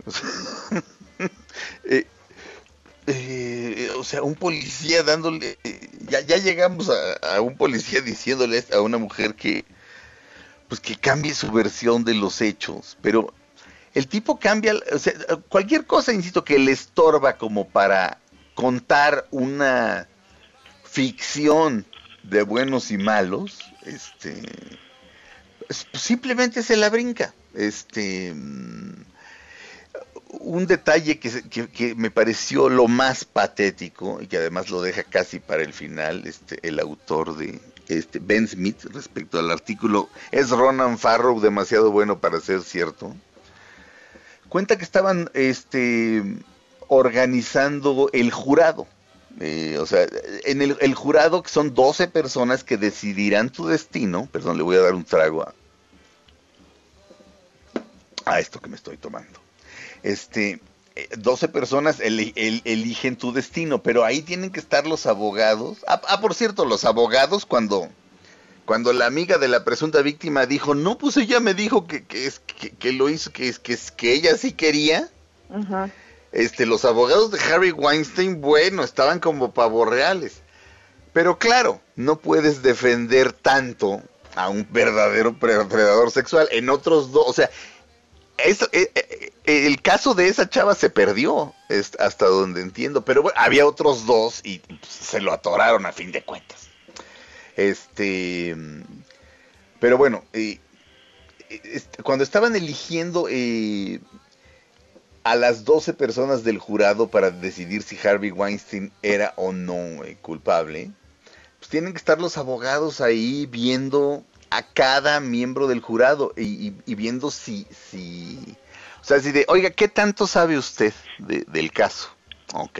O sea, un policía dándole, ya llegamos a un policía diciéndole a una mujer que cambie su versión de los hechos, pero el tipo cambia, o sea, cualquier cosa, insisto, que le estorba como para contar una ficción de buenos y malos, simplemente se la brinca. un detalle que me pareció lo más patético y que además lo deja casi para el final, el autor de Ben Smith respecto al artículo, ¿es Ronan Farrow demasiado bueno para ser cierto? Cuenta que estaban organizando el jurado. O sea, en el jurado, que son 12 personas que decidirán tu destino. Perdón, le voy a dar un trago a esto que me estoy tomando. 12 personas eligen tu destino, pero ahí tienen que estar los abogados. Por cierto, los abogados cuando la amiga de la presunta víctima dijo, no, pues ella me dijo que lo hizo, que ella sí quería. Ajá. Los abogados de Harvey Weinstein, bueno, estaban como pavorreales. Pero claro, no puedes defender tanto a un verdadero predador sexual. En otros dos, o sea, el caso de esa chava se perdió, hasta donde entiendo. Pero bueno, había otros dos y se lo atoraron a fin de cuentas. Pero bueno, cuando estaban eligiendo a las 12 personas del jurado para decidir si Harvey Weinstein era o no culpable, pues tienen que estar los abogados ahí viendo a cada miembro del jurado y viendo si, o sea, si oiga, ¿qué tanto sabe usted del caso? Ok.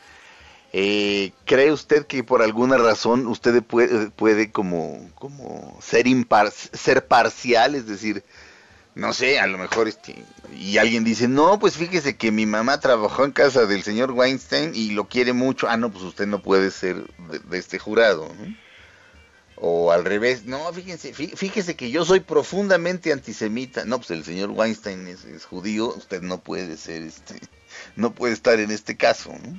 ¿Cree usted que por alguna razón usted puede como ser parcial? Es decir, no sé, a lo mejor y alguien dice, no, pues fíjese que mi mamá trabajó en casa del señor Weinstein y lo quiere mucho. No, pues usted no puede ser de este jurado, ¿no? O al revés, no, fíjese que yo soy profundamente antisemita. No, pues el señor Weinstein es judío, usted no puede ser no puede estar en este caso, ¿no?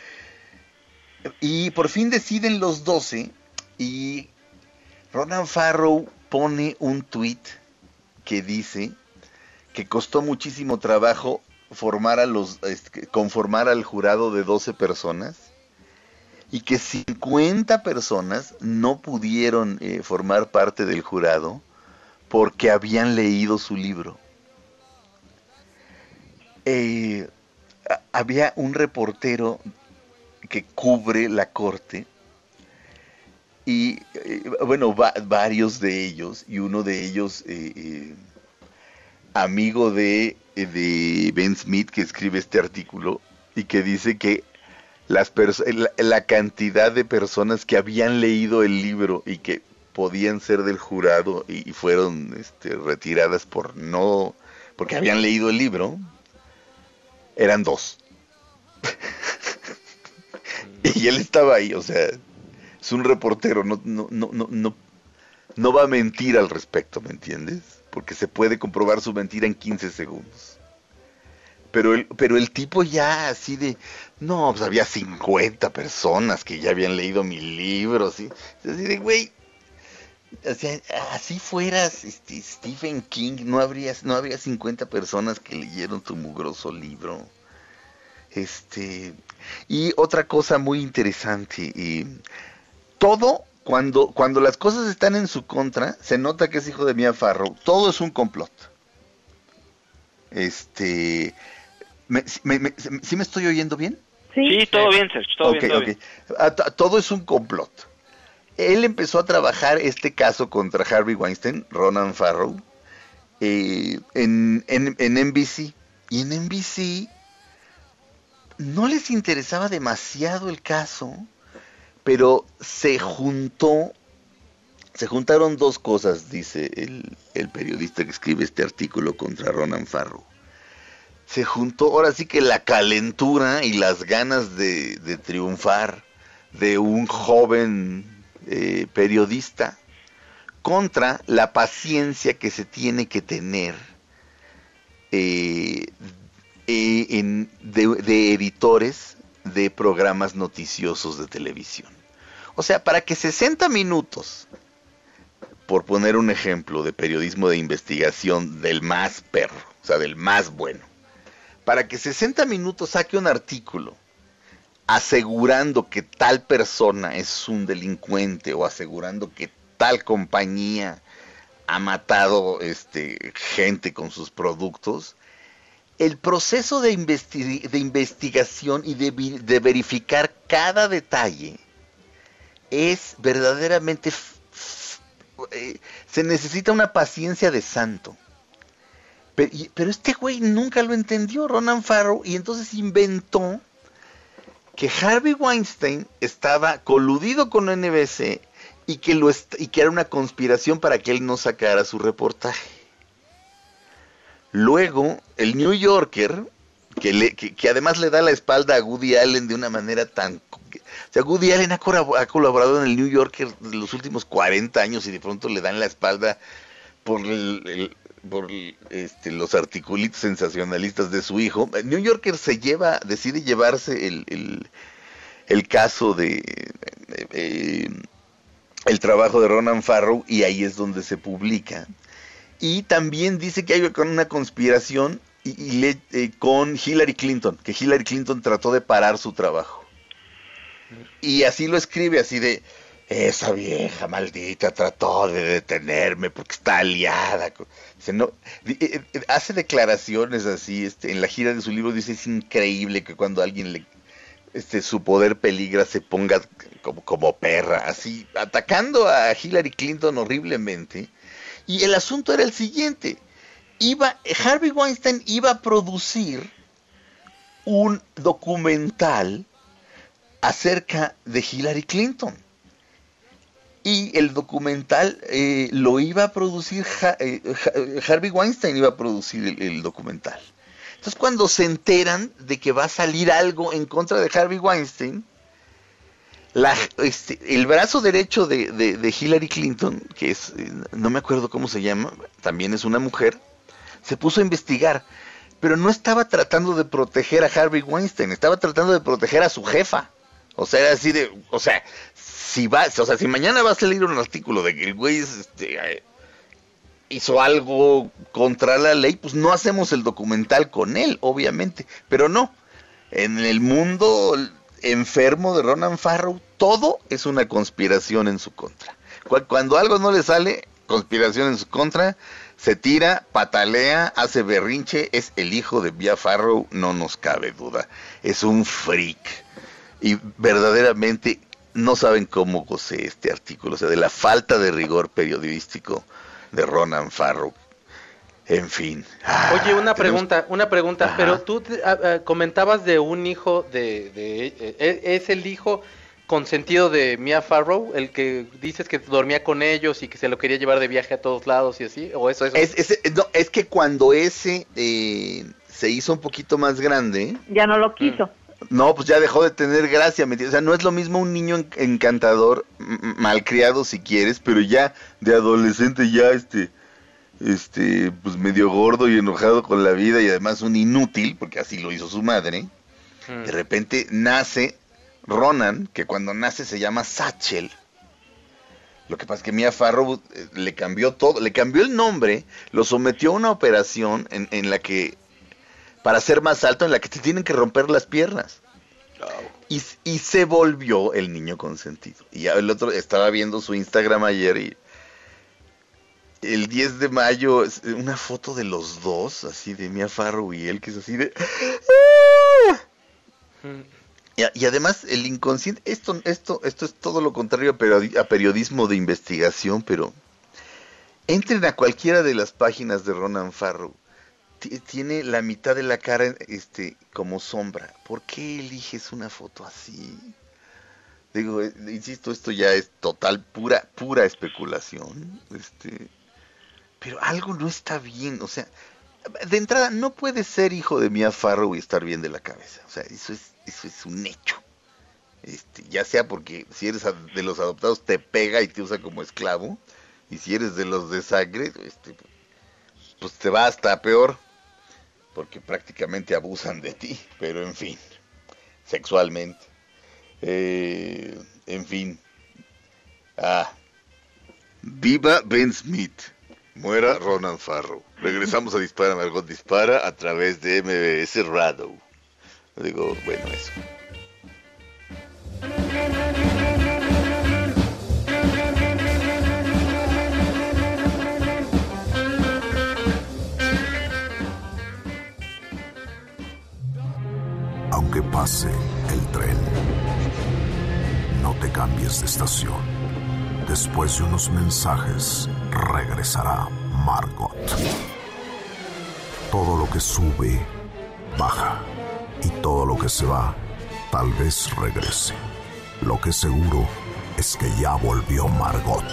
Y por fin deciden los 12 y Ronan Farrow pone un tweet que dice que costó muchísimo trabajo conformar al jurado de 12 personas y que 50 personas no pudieron formar parte del jurado porque habían leído su libro. Había un reportero que cubre la corte y bueno, varios de ellos, y uno de ellos amigo de Ben Smith, que escribe este artículo y que dice que la cantidad de personas que habían leído el libro y que podían ser del jurado y fueron retiradas porque habían leído el libro, eran 2. Y él estaba ahí, o sea, es un reportero, no va a mentir al respecto, ¿me entiendes? Porque se puede comprobar su mentira en 15 segundos. Pero el tipo ya así de, no, pues había 50 personas que ya habían leído mi libro, así de, güey, o sea, así fueras Stephen King, no habría 50 personas que leyeron tu mugroso libro. Y otra cosa muy interesante, todo, cuando las cosas están en su contra, se nota que es hijo de Mia Farrow, todo es un complot. ¿Sí me estoy oyendo bien? Sí, todo bien, Sergio, todo bien. Todo es un complot. Él empezó a trabajar este caso contra Harvey Weinstein, Ronan Farrow, en NBC. Y en NBC no les interesaba demasiado el caso, pero se juntaron dos cosas, dice el periodista que escribe este artículo contra Ronan Farrow. Se juntó ahora sí que la calentura y las ganas de triunfar de un joven periodista contra la paciencia que se tiene que tener de editores de programas noticiosos de televisión. O sea, para que 60 minutos, por poner un ejemplo de periodismo de investigación del más perro, o sea, del más bueno, para que 60 minutos saque un artículo asegurando que tal persona es un delincuente o asegurando que tal compañía ha matado gente con sus productos, el proceso de investigación y de verificar cada detalle es verdaderamente... se necesita una paciencia de santo. Pero este güey nunca lo entendió, Ronan Farrow, y entonces inventó que Harvey Weinstein estaba coludido con NBC y que era una conspiración para que él no sacara su reportaje. Luego, el New Yorker, que además le da la espalda a Woody Allen de una manera tan... O sea, Woody Allen ha colaborado en el New Yorker los últimos 40 años y de pronto le dan la espalda por los articulitos sensacionalistas de su hijo. El New Yorker decide llevarse el caso de el trabajo de Ronan Farrow, y ahí es donde se publica. Y también dice que hay una conspiración con Hillary Clinton, que Hillary Clinton trató de parar su trabajo. Y así lo escribe, así de... Esa vieja maldita trató de detenerme porque está aliada. Hace declaraciones así, en la gira de su libro dice, es increíble que cuando alguien su poder peligra se ponga como perra, así, atacando a Hillary Clinton horriblemente. Y el asunto era el siguiente, Harvey Weinstein iba a producir un documental acerca de Hillary Clinton. Y el documental lo iba a producir, Harvey Weinstein iba a producir el documental. Entonces cuando se enteran de que va a salir algo en contra de Harvey Weinstein, el brazo derecho de Hillary Clinton, que es, no me acuerdo cómo se llama, también es una mujer, se puso a investigar, pero no estaba tratando de proteger a Harvey Weinstein, estaba tratando de proteger a su jefa. O sea, era así de, si mañana va a salir un artículo de que el güey hizo algo contra la ley, pues no hacemos el documental con él, obviamente. Pero no, en el mundo enfermo de Ronan Farrow, todo es una conspiración en su contra. Cuando algo no le sale, conspiración en su contra, se tira, patalea, hace berrinche, es el hijo de Mia Farrow, no nos cabe duda. Es un freak. Y verdaderamente no saben cómo gocé este artículo, o sea, de la falta de rigor periodístico de Ronan Farrow. En fin. Oye, una pregunta, ajá. Pero tú comentabas de un hijo ¿es el hijo consentido de Mia Farrow, el que dices que dormía con ellos y que se lo quería llevar de viaje a todos lados y así? ¿O eso? Es que cuando ese se hizo un poquito más grande... Ya no lo quiso. No, pues ya dejó de tener gracia, ¿me entiendes? O sea, no es lo mismo un niño encantador, malcriado si quieres, pero ya de adolescente ya pues medio gordo y enojado con la vida y además un inútil, porque así lo hizo su madre. De repente nace Ronan, que cuando nace se llama Satchel. Lo que pasa es que Mia Farrow le cambió todo, le cambió el nombre, lo sometió a una operación en la que, para ser más alto, en la que te tienen que romper las piernas. Y se volvió el niño consentido. Y ya el otro estaba viendo su Instagram ayer y el 10 de mayo, una foto de los dos, así de Mia Farrow y él, que es así de... Y además el inconsciente, esto es todo lo contrario a periodismo de investigación, pero entren a cualquiera de las páginas de Ronan Farrow. Tiene la mitad de la cara como sombra. ¿Por qué eliges una foto así? Digo, insisto, esto ya es total, pura especulación. Pero algo no está bien. O sea, de entrada, no puedes ser hijo de Mia Farrow y estar bien de la cabeza. O sea, eso es un hecho. Ya sea porque si eres de los adoptados te pega y te usa como esclavo. Y si eres de los de sangre, pues te va hasta peor. Porque prácticamente abusan de ti, pero en fin, sexualmente. En fin. Viva Ben Smith, muera Ronan Farrow. Regresamos a Dispara, Margot Dispara, a través de MBS Radio. Digo, bueno, eso. aunque pase el tren. No te cambies de estación. Después de unos mensajes, regresará Margot. Todo lo que sube, baja. Y todo lo que se va, tal vez regrese. Lo que seguro es que ya volvió Margot.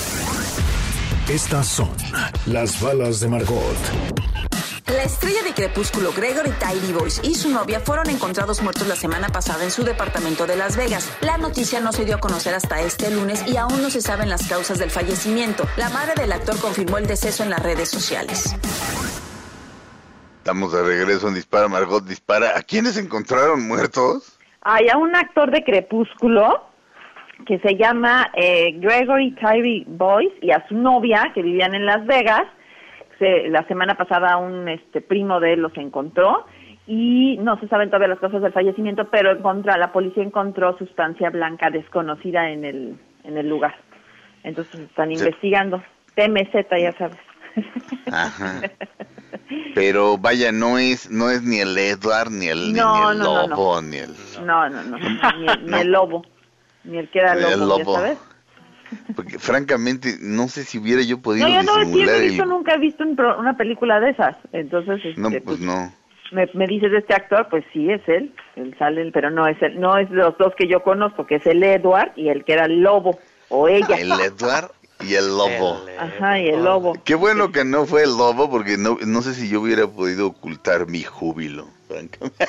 Estas son las balas de Margot. La estrella de Crepúsculo, Gregory Tyree Boyce, y su novia fueron encontrados muertos la semana pasada en su departamento de Las Vegas. La noticia no se dio a conocer hasta este lunes y aún no se saben las causas del fallecimiento. La madre del actor confirmó el deceso en las redes sociales. Estamos de regreso en Dispara, Margot Dispara. ¿A quiénes encontraron muertos? Hay a un actor de Crepúsculo que se llama Gregory Tyree Boyce y a su novia que vivían en Las Vegas. La semana pasada un primo de él los encontró y no se saben todavía las causas del fallecimiento, pero la policía encontró sustancia blanca desconocida en el lugar. Entonces están investigando. TMZ, ya sabes. Ajá. Pero vaya, no es ni el Edward, ni el lobo, ni el... No, ni el lobo, ni el que era lobo, ya sabes. Porque francamente, no sé si hubiera yo podido nunca he visto una película de esas, entonces... pues no. Me dices de este actor, pues sí, es él sale, pero no es él, no es de los dos que yo conozco, que es el Edward y el que era el lobo, o ella. El Edward y el lobo. Ajá, y el lobo. Qué bueno que no fue el lobo, porque no sé si yo hubiera podido ocultar mi júbilo, francamente.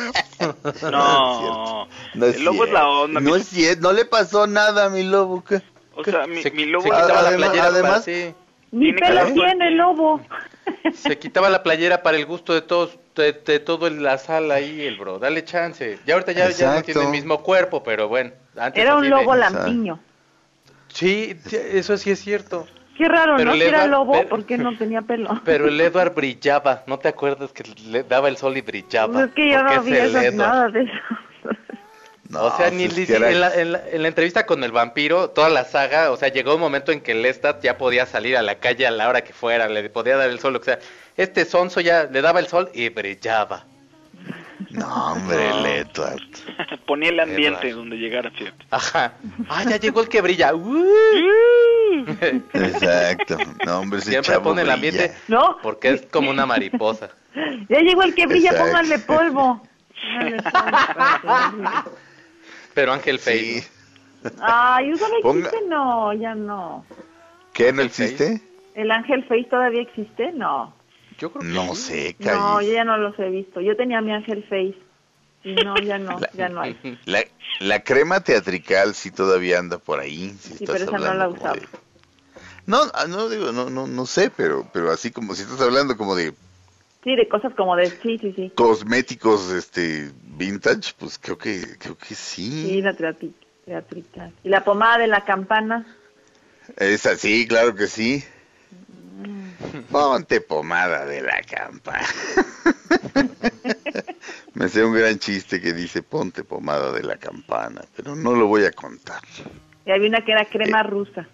No es el lobo es la onda. No es cierto, no le pasó nada a mi lobo. ¿Qué? O sea, mi lobo se quitaba la playera además, ni pelo tiene el lobo. Se quitaba la playera para el gusto de todos, de todo en la sala ahí, el bro. Dale chance. Ya ahorita ya no tiene el mismo cuerpo, pero bueno. Antes era un lobo lampiño. Sí, eso sí es cierto. Qué raro, pero ¿no? Si era lobo, porque no tenía pelo. Pero el Edward brillaba. ¿No te acuerdas que le daba el sol y brillaba? Pues es que yo no vi nada de eso. No, o sea, ni en la entrevista con el vampiro, toda la saga, o sea, llegó un momento en que Lestat ya podía salir a la calle a la hora que fuera, le podía dar el sol, o sea, sonso ya le daba el sol y brillaba. No, hombre, Lestat. Ponía el ambiente donde llegara, fíjate. Ajá. Ya llegó el que brilla. Exacto. No, hombre, siempre pone el ambiente, ¿no? Porque es como una mariposa. Ya llegó el que brilla, pónganle polvo. Pero Ángel Face. Sí. Ay, ¿eso no existe? No, ya no. ¿Qué no existe? ¿El Ángel Face todavía existe? No. Yo creo que no sí. sé, Callis. No, yo ya no los he visto. Yo tenía mi Ángel Face. Y no, ya no hay. La crema teatrical sí todavía anda por ahí. Sí, pero esa no la usaba. No sé, pero así como si estás hablando como de... Sí, de cosas como de... Sí. Cosméticos, vintage, pues creo que sí. Sí, la teatrical. ¿Y la pomada de la campana? Esa sí, claro que sí. Ponte pomada de la campana. Me sé un gran chiste que dice ponte pomada de la campana, pero no lo voy a contar. Y había una que era crema rusa.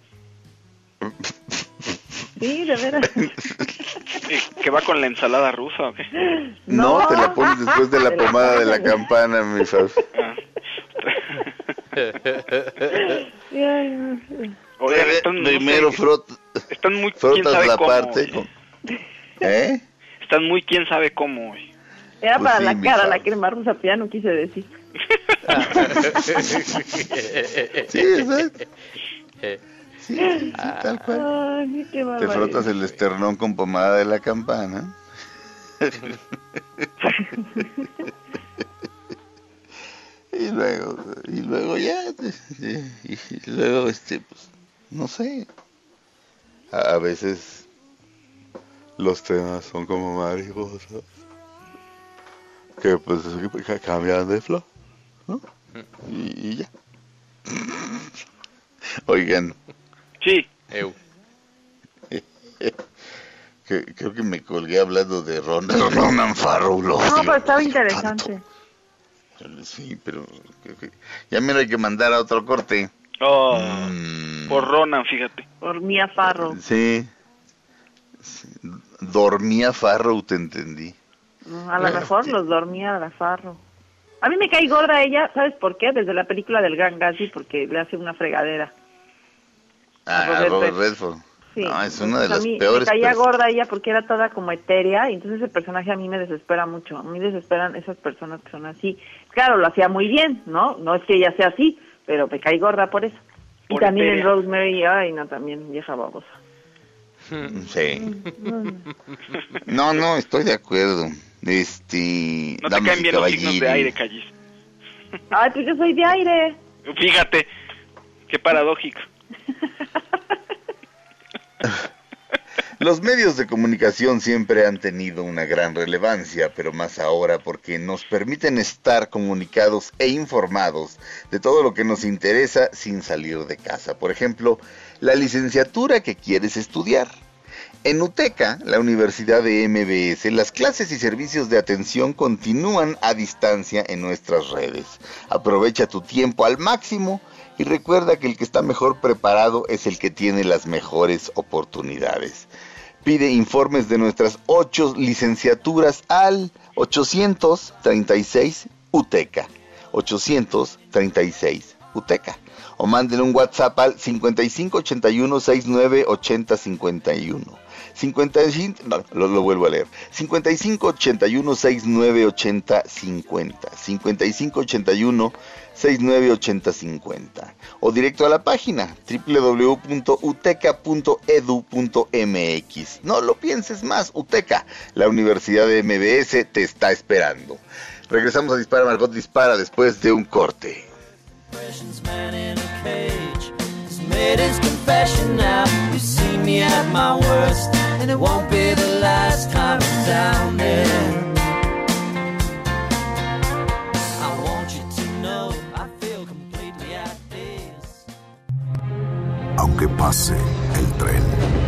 Sí, de veras. ¿Que va con la ensalada rusa o qué? No, te la pones después de la pomada de la campana, mi Fab. Primero frotas la parte. Están muy quién sabe cómo, güey. Era pues para sí, la cara, la crema rusa, pero ya no quise decir. Sí, exacto. Sí, tal cual. Ay, te frotas el esternón con pomada de la campana. y luego ya, y luego pues, no sé. A veces los temas son como mariposas que pues cambian de flor, ¿no? Y ya. Oigan. Sí. Creo que me colgué hablando de Ronan Farrow. No, pero estaba interesante. Sí, pero ya me hay que mandar a otro corte. Por Ronan, fíjate. Por Mia Farrow. Sí. Dormía Farrow, te entendí. A lo mejor los dormía la Farrow. A mí me cae gorda ella, ¿sabes por qué? Desde la película del Gran Gatsby, porque le hace una fregadera. Robert Redford. Sí. No, es una de las peores. peores. Me caía gorda ella porque era toda como etérea, y entonces ese personaje a mí me desespera mucho. A mí me desesperan esas personas que son así. Claro, lo hacía muy bien, ¿no? No es que ella sea así, pero me cae gorda por eso. Y también en Rosemary, también vieja babosa. Sí. No, estoy de acuerdo. No te caen bien los signos de aire, Callis. Ay, pues yo soy de aire. Fíjate, qué paradójico. Los medios de comunicación siempre han tenido una gran relevancia, pero más ahora porque nos permiten estar comunicados e informados de todo lo que nos interesa sin salir de casa. Por ejemplo, la licenciatura que quieres estudiar. En UTECA, la Universidad de MBS, las clases y servicios de atención continúan a distancia en nuestras redes. Aprovecha tu tiempo al máximo y recuerda que el que está mejor preparado es el que tiene las mejores oportunidades. Pide informes de nuestras 8 licenciaturas al 836 UTECA. 836 UTECA. O manden un WhatsApp al 5581-698051. Lo vuelvo a leer. 5581-698050. 5581-698050. O directo a la página www.uteca.edu.mx. No lo pienses más, UTECA, la Universidad de MBS te está esperando. Regresamos a Dispara, Margot Dispara después de un corte. Aunque pase el tren,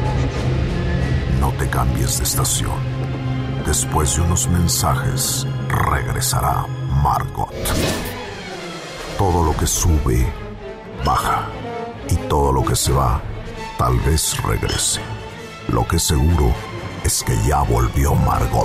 no te cambies de estación. Después de unos mensajes, regresará Margot. Todo lo que sube, baja. Y todo lo que se va, tal vez regrese. Lo que seguro es que ya volvió Margot.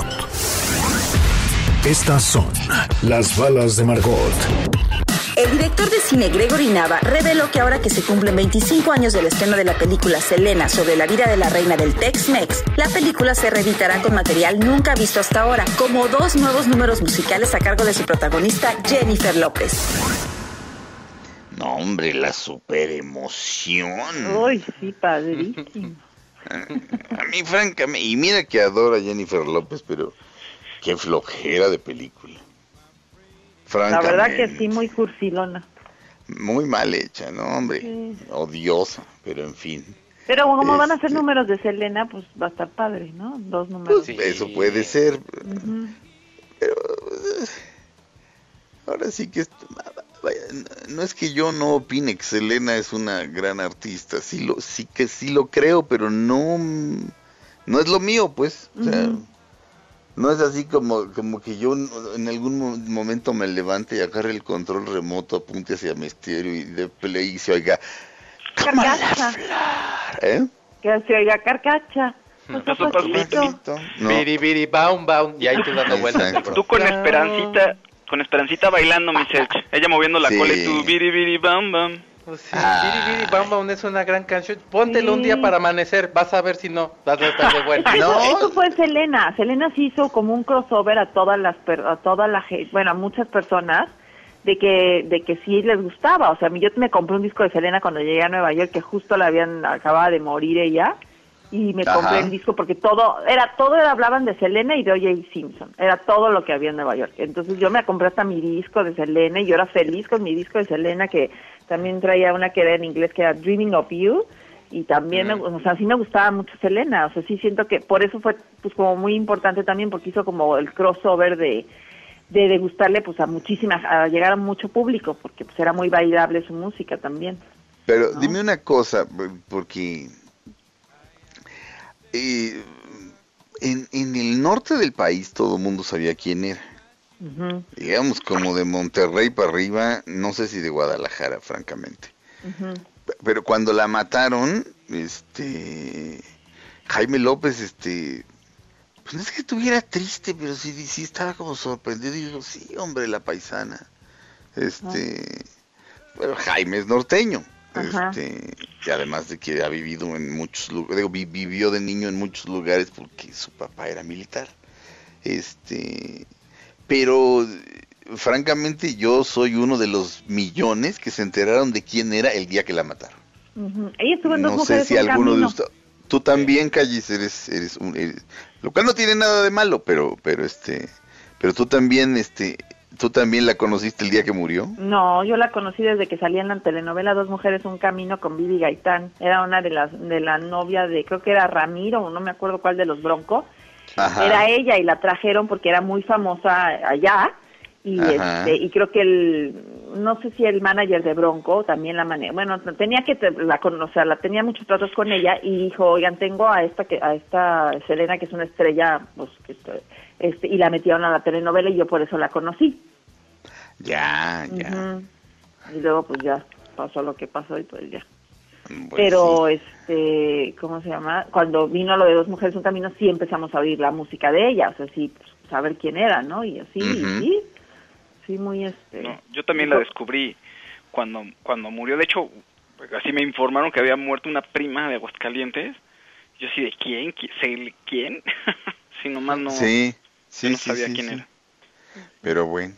Estas son las balas de Margot. El director de cine Gregory Nava reveló que ahora que se cumplen 25 años del estreno de la película Selena sobre la vida de la reina del Tex-Mex, la película se reeditará con material nunca visto hasta ahora, como 2 nuevos números musicales a cargo de su protagonista Jennifer López. No, hombre, la super emoción. Uy, sí, padrísimo. A mí, francamente, y mira que adoro a Jennifer López, pero qué flojera de película. La verdad que sí, muy cursilona. Muy mal hecha, ¿no, hombre? Sí. Odiosa, pero en fin. Pero como van a ser números de Selena, pues va a estar padre, ¿no? 2 números. Pues, sí. Eso puede ser. Uh-huh. Pero ahora sí que no es que yo no opine que Selena es una gran artista, sí lo creo, pero no es lo mío, pues. O sea, no es así como que yo en algún momento me levante y agarre el control remoto, apunte hacia mi estéreo y de play y se oiga carcacha. Que se oiga carcacha. No. Biri, biri, baum, baum. Y ahí tú dando vueltas. Tú con Esperancita bailando, mi Serge. Ella moviendo la cola y tú, biri, biri, bam, bam. Pues sí, Biri Biri Bam Bam es una gran canción. Póntelo un día para amanecer, vas a ver si no, vas a estar de vuelta. Eso fue Selena. Selena sí hizo como un crossover a muchas personas de que sí les gustaba. O sea, yo me compré un disco de Selena cuando llegué a Nueva York, que justo acababa de morir ella, y me compré el disco porque hablaban de Selena y de O.J. Simpson. Era todo lo que había en Nueva York. Entonces yo me compré hasta mi disco de Selena y yo era feliz con mi disco de Selena, que también traía una que era en inglés que era Dreaming of You, y también sí me gustaba mucho Selena. O sea, sí siento que por eso fue pues como muy importante también, porque hizo como el crossover de gustarle pues a llegar a mucho público, porque pues era muy bailable su música también. Pero ¿no? Dime una cosa, porque en el norte del país todo el mundo sabía quién era. Uh-huh. Digamos como de Monterrey para arriba, no sé si de Guadalajara, francamente. Uh-huh. Pero cuando la mataron, Jaime López, Pues no es que estuviera triste, pero sí estaba como sorprendido. Y digo, sí, hombre, la paisana. Bueno, Jaime es norteño. Y además de que ha vivido en muchos lugares, vivió de niño en muchos lugares porque su papá era militar. Pero francamente yo soy uno de los millones que se enteraron de quién era el día que la mataron. Ella estuvo en Dos Mujeres, sé si alguno de ustedes, tú también, Callis, eres lo cual no tiene nada de malo, pero tú también la conociste el día que murió. No, yo la conocí desde que salía en la telenovela Dos Mujeres, un camino con Vivi Gaitán. Era una de la novia de, creo que era Ramiro, no me acuerdo cuál de los Bronco. Ajá. Era ella y la trajeron porque era muy famosa allá. Y creo que no sé si el manager de Bronco también la manejó. Bueno, tenía que conocerla, tenía muchos tratos con ella y dijo, oigan, tengo a esta Selena que es una estrella, pues y la metieron a la telenovela y yo por eso la conocí. Ya. Y luego pues ya pasó lo que pasó y pues ya. Pues pero sí. ¿Cómo se llama? Cuando vino lo de Dos Mujeres un camino sí empezamos a oír la música de ella, o sea, sí, pues, saber quién era, ¿no? Y así, sí, muy No, yo también la descubrí cuando murió. De hecho, así me informaron que había muerto una prima de Aguascalientes. Yo sí, ¿de quién? ¿Quién? Si nomás no, no sabía quién era. Pero bueno,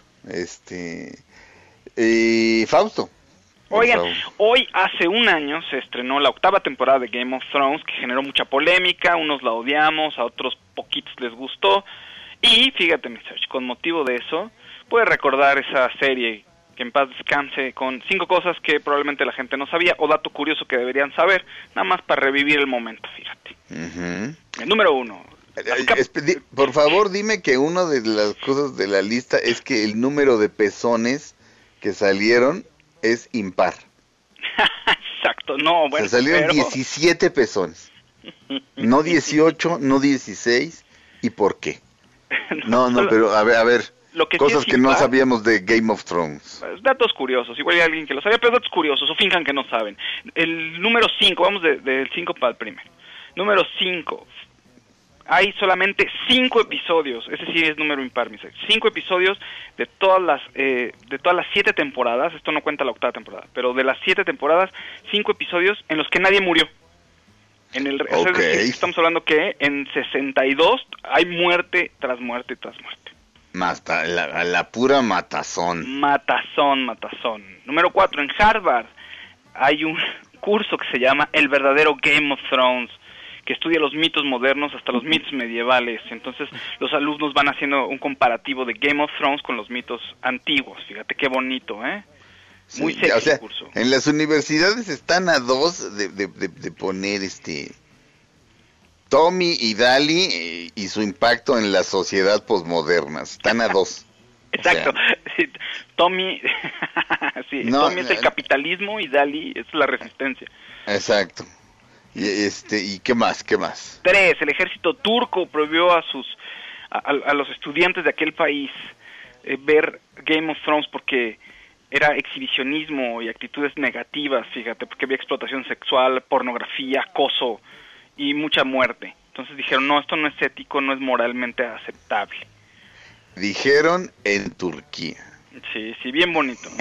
Fausto. Oigan, hoy hace un año se estrenó la 8ª temporada de Game of Thrones, que generó mucha polémica, unos la odiamos, a otros poquitos les gustó, y fíjate, mi Serge, con motivo de eso, puedes recordar esa serie, que en paz descanse, con 5 cosas que probablemente la gente no sabía, o dato curioso que deberían saber, nada más para revivir el momento, fíjate. El número 1. Por favor, dime que una de las cosas de la lista es que el número de pezones que salieron es impar. Exacto, no, bueno. O sea, salieron 17 pezones. No 18, no 16. ¿Y por qué? No, pero a ver. Cosas que no sabíamos de Game of Thrones. Datos curiosos, igual hay alguien que lo sabía, pero datos curiosos, o finjan que no saben. El número 5, vamos del 5 para el primero. Número 5. Hay solamente 5 episodios, ese sí es número impar, 5 episodios de todas las 7 temporadas, esto no cuenta la 8ª temporada, pero de las 7 temporadas, 5 episodios en los que nadie murió. O sea, estamos hablando que en 62 hay muerte tras muerte tras muerte. La pura matazón. Matazón. Número 4, en Harvard hay un curso que se llama El verdadero Game of Thrones, que estudia los mitos modernos hasta los mitos medievales. Entonces los alumnos van haciendo un comparativo de Game of Thrones con los mitos antiguos. Fíjate qué bonito, Sí, muy sexy, o sea, el curso. En las universidades están a 2 de poner Tommy y Daly y su impacto en la sociedad posmoderna. Están a 2. Exacto. O sea, sí, Tommy Tommy es el capitalismo y Daly es la resistencia. Exacto. ¿Y qué más? 3, el ejército turco prohibió a los estudiantes de aquel país ver Game of Thrones porque era exhibicionismo y actitudes negativas, fíjate, porque había explotación sexual, pornografía, acoso y mucha muerte. Entonces dijeron, no, esto no es ético, no es moralmente aceptable. Dijeron en Turquía. Sí, bien bonito.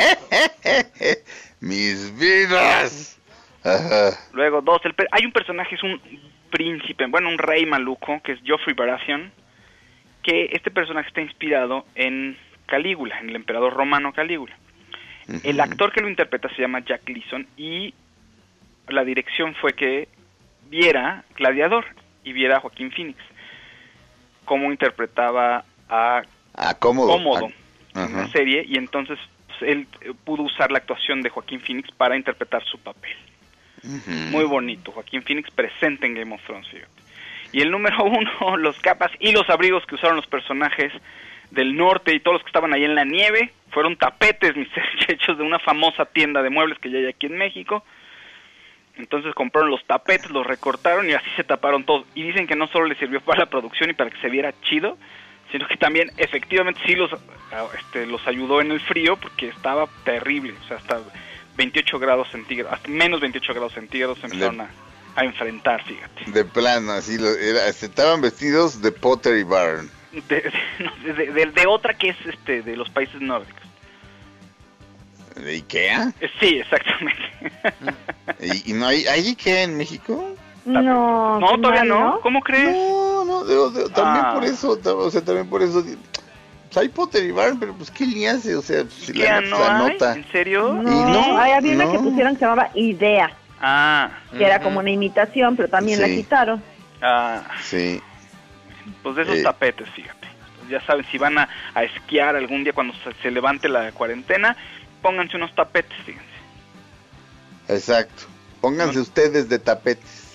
¡Mis vidas! Ajá. Luego 2, hay un personaje, es un príncipe, un rey maluco, que es Joffrey Baratheon, que este personaje está inspirado en Calígula, en el emperador romano Calígula. Uh-huh. El actor que lo interpreta se llama Jack Gleason y la dirección fue que viera Gladiador y viera a Joaquín Phoenix, cómo interpretaba a Cómodo en la serie, y entonces él pudo usar la actuación de Joaquín Phoenix para interpretar su papel. Uh-huh. Muy bonito, Joaquín Phoenix presente en Game of Thrones, fíjate. Y el número 1, los capas y los abrigos que usaron los personajes del norte y todos los que estaban ahí en la nieve, fueron tapetes, hechos de una famosa tienda de muebles que ya hay aquí en México. Entonces compraron los tapetes, los recortaron y así se taparon todos. Y dicen que no solo les sirvió para la producción y para que se viera chido, sino que también efectivamente sí los ayudó en el frío, porque estaba terrible, o sea, hasta 28 grados centígrados, hasta menos 28 grados centígrados empezaron a enfrentar, fíjate. De plano, así estaban vestidos de Pottery Barn. De otra que es de los países nórdicos. ¿De Ikea? Sí, exactamente. ¿Y no hay Ikea en México? No, todavía no. ¿Cómo crees? No, también por eso, también por eso. Hay Pottery Barn, pero pues ¿qué le hace? O sea, si la nota. ¿En serio? No, había una que pusieron que se llamaba Idea. Que era como una imitación, pero también la quitaron. Sí. Pues de esos tapetes, fíjate. Pues ya saben, si van a esquiar algún día cuando se levante la cuarentena, pónganse unos tapetes, fíjense. Exacto. Pónganse ustedes de tapetes.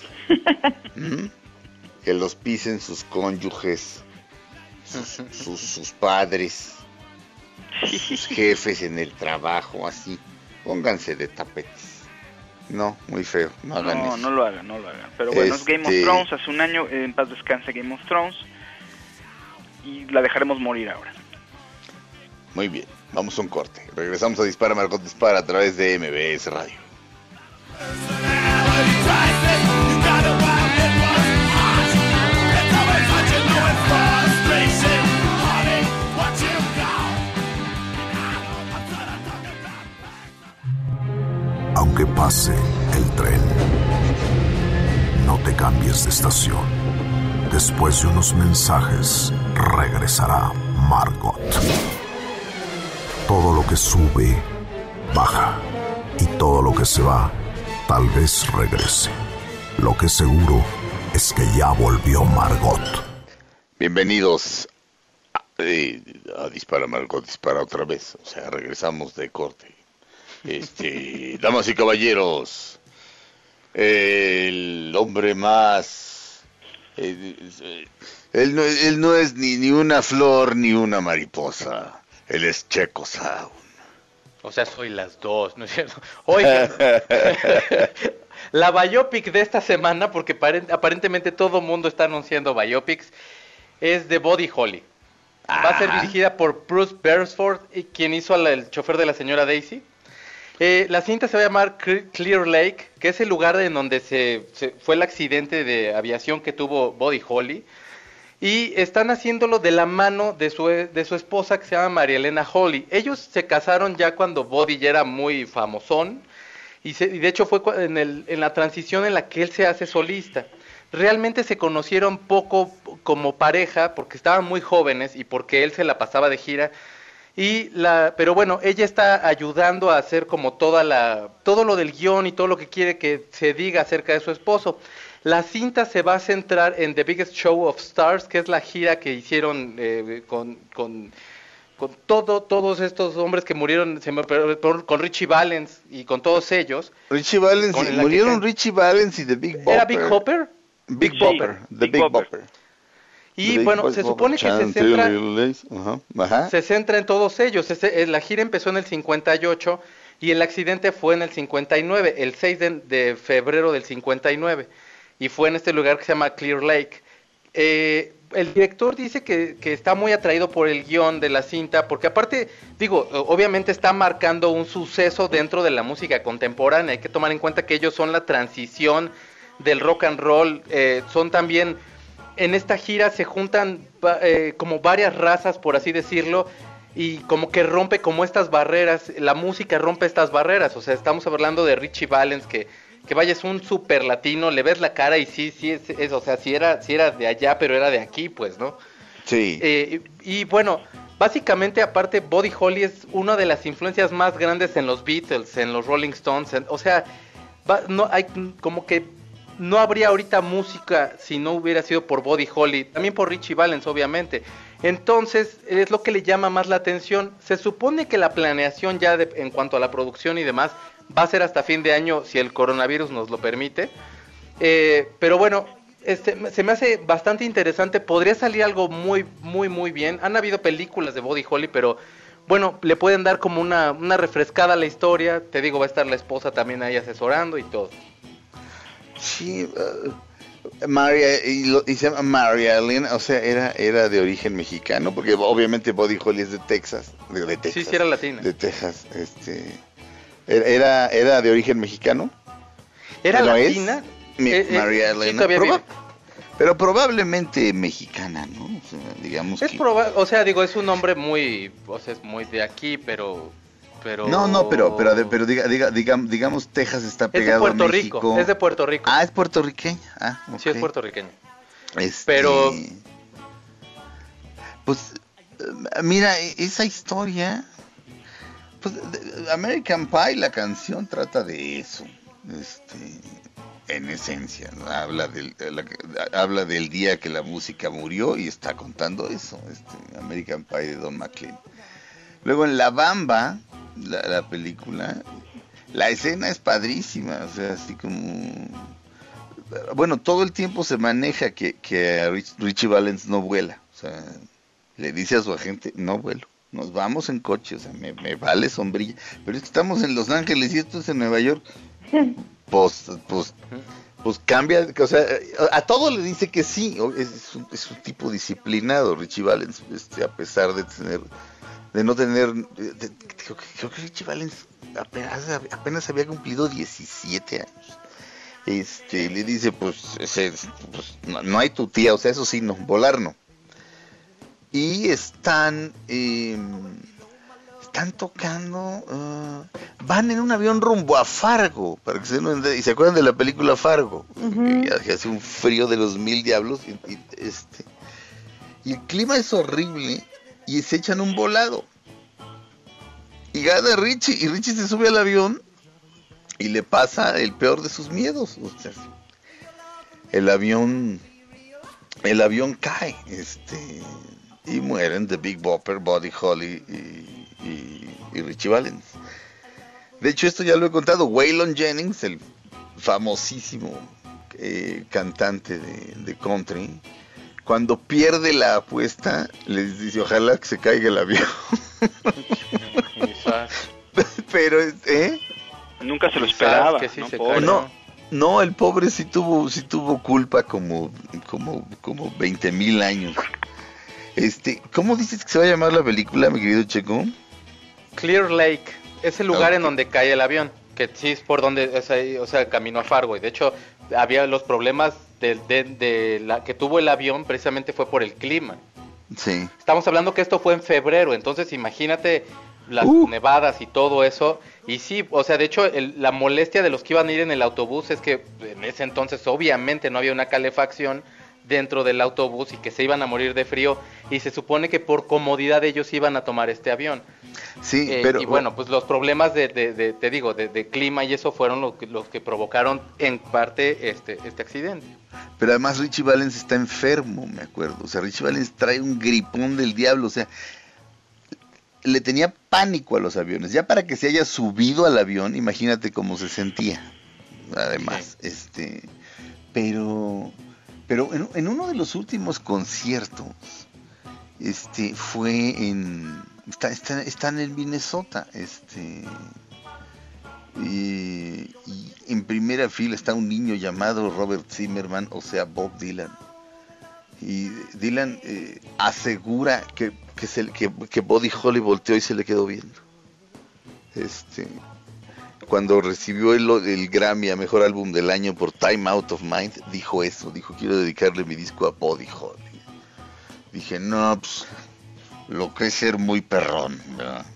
Que los pisen sus cónyuges, sus padres, sus jefes en el trabajo, así. Pónganse de tapetes. No, muy feo, no hagan eso. No lo hagan. Pero bueno, es Game of Thrones, hace un año, en paz descanse Game of Thrones. Y la dejaremos morir ahora. Muy bien, vamos a un corte. Regresamos a Dispara, Margot Dispara a través de MBS Radio. Aunque pase el tren, no te cambies de estación. Después de unos mensajes, regresará Margot. Todo lo que sube, baja. Y todo lo que se va, tal vez regrese. Lo que seguro es que ya volvió Margot. Bienvenidos a Dispara, Margot Dispara otra vez. O sea, regresamos de corte. Damas y caballeros, el hombre más... Él no es ni una flor ni una mariposa. Él es Checo Sound. O sea, soy las dos, ¿no es cierto? Oigan, la biopic de esta semana, porque aparentemente todo mundo está anunciando biopics, es de Buddy Holly. Va a ser dirigida por Bruce Beresford, quien hizo el chofer de la señora Daisy. La cinta se va a llamar Clear Lake, que es el lugar en donde se fue el accidente de aviación que tuvo Buddy Holly. Y están haciéndolo de la mano de su esposa, que se llama María Elena Holly. Ellos se casaron ya cuando Buddy ya era muy famosón. Y de hecho fue en la transición en la que él se hace solista. Realmente se conocieron poco como pareja porque estaban muy jóvenes y porque él se la pasaba de gira. Pero bueno, ella está ayudando a hacer como todo lo del guión y todo lo que quiere que se diga acerca de su esposo. La cinta se va a centrar en The Biggest Show of Stars, que es la gira que hicieron con todos estos hombres que murieron, con Richie Valens y con todos ellos. Richie Valens, murieron Richie Valens y The Big Bopper. ¿Era Big Hopper? Big Bopper, The Big Bopper. Y bueno, se supone que se centra en todos ellos. La gira empezó en el 58 y el accidente fue en el 59, el 6 de febrero del 59. Y fue en este lugar que se llama Clear Lake. El director dice que está muy atraído por el guión de la cinta, porque aparte, obviamente está marcando un suceso dentro de la música contemporánea. Hay que tomar en cuenta que ellos son la transición del rock and roll, son también... En esta gira se juntan como varias razas, por así decirlo, y como que rompe como estas barreras, la música rompe estas barreras. O sea, estamos hablando de Richie Valens, que vaya, es un super latino, le ves la cara y sí es, o sea, sí era de allá, pero era de aquí, pues, ¿no? Sí. Y bueno, básicamente, aparte, Buddy Holly es una de las influencias más grandes en los Beatles, en los Rolling Stones, o sea, no hay como que no habría ahorita música si no hubiera sido por Buddy Holly, también por Richie Valens, obviamente. Entonces, es lo que le llama más la atención. Se supone que la planeación ya en cuanto a la producción y demás va a ser hasta fin de año, si el coronavirus nos lo permite. Pero bueno, se me hace bastante interesante. Podría salir algo muy, muy, muy bien. Han habido películas de Buddy Holly, pero bueno, le pueden dar como una refrescada a la historia. Te digo, va a estar la esposa también ahí asesorando y todo. Sí, y se llama María Elena, o sea, era de origen mexicano, porque obviamente Buddy Holly es de Texas, de Texas. Sí, era latina. De Texas, ¿era de origen mexicano? Era latina, María Elena. Pero probablemente mexicana, ¿no? O sea, digamos es que... o sea, digo, es un nombre muy, o sea, es muy de aquí, pero... No, pero digamos Texas está pegado a México. Es de Puerto Rico. Ah, es puertorriqueña. Ah, okay. Sí, es puertorriqueña. Pero... Pues, mira, esa historia... Pues, American Pie, la canción trata de eso. En esencia, ¿no? Habla del día que la música murió y está contando eso, American Pie de Don McLean. Luego en La Bamba, la película, la escena es padrísima, o sea, así como... Bueno, todo el tiempo se maneja que Richie Valens no vuela, o sea, le dice a su agente, no vuelo, nos vamos en coche, o sea, me vale sombrilla, pero es que estamos en Los Ángeles y esto es en Nueva York. Pues cambia, o sea, a todo le dice que sí, es un tipo disciplinado, Richie Valens, a pesar de no tener, creo que Richie Valens apenas había cumplido 17 años, le dice, pues no hay tu tía, o sea, eso sí, no, volar no, y están tocando, van en un avión rumbo a Fargo, para que y se acuerdan de la película Fargo, que hace un frío de los 1000 diablos, y el clima es horrible, y se echan un volado, y gana Richie, y Richie se sube al avión, y le pasa el peor de sus miedos, o sea, el avión cae, y mueren The Big Bopper, Buddy Holly y Richie Valens. De hecho, esto ya lo he contado. Waylon Jennings, el famosísimo cantante de country, cuando pierde la apuesta, les dice, ojalá que se caiga el avión. Pero, nunca se lo esperaba. Que sí, no, el pobre sí tuvo culpa como 20,000 años. ¿Cómo dices que se va a llamar la película, mi querido Checo? Clear Lake, es el lugar en donde cae el avión, que sí es por donde, o sea, camino a Fargo, y de hecho había los problemas que tuvo el avión, precisamente fue por el clima. Sí. Estamos hablando que esto fue en febrero, entonces imagínate las nevadas y todo eso, y sí, o sea, de hecho la molestia de los que iban a ir en el autobús es que en ese entonces obviamente no había una calefacción dentro del autobús y que se iban a morir de frío, y se supone que por comodidad ellos iban a tomar este avión. Sí, pero... Y bueno, pues los problemas de clima y eso fueron los que provocaron en parte este accidente. Pero además Richie Valens está enfermo, me acuerdo. O sea, Richie Valens trae un gripón del diablo, o sea, le tenía pánico a los aviones. Ya para que se haya subido al avión, imagínate cómo se sentía. Además, sí. Pero en uno de los últimos conciertos, fue están en Minnesota, y en primera fila está un niño llamado Robert Zimmerman, o sea, Bob Dylan. Y Dylan asegura que Buddy Holly volteó y se le quedó viendo. Cuando recibió el Grammy a Mejor Álbum del Año por Time Out of Mind, dijo quiero dedicarle mi disco a Buddy Holly. Dije, no, pues, lo que es ser muy perrón, ¿verdad?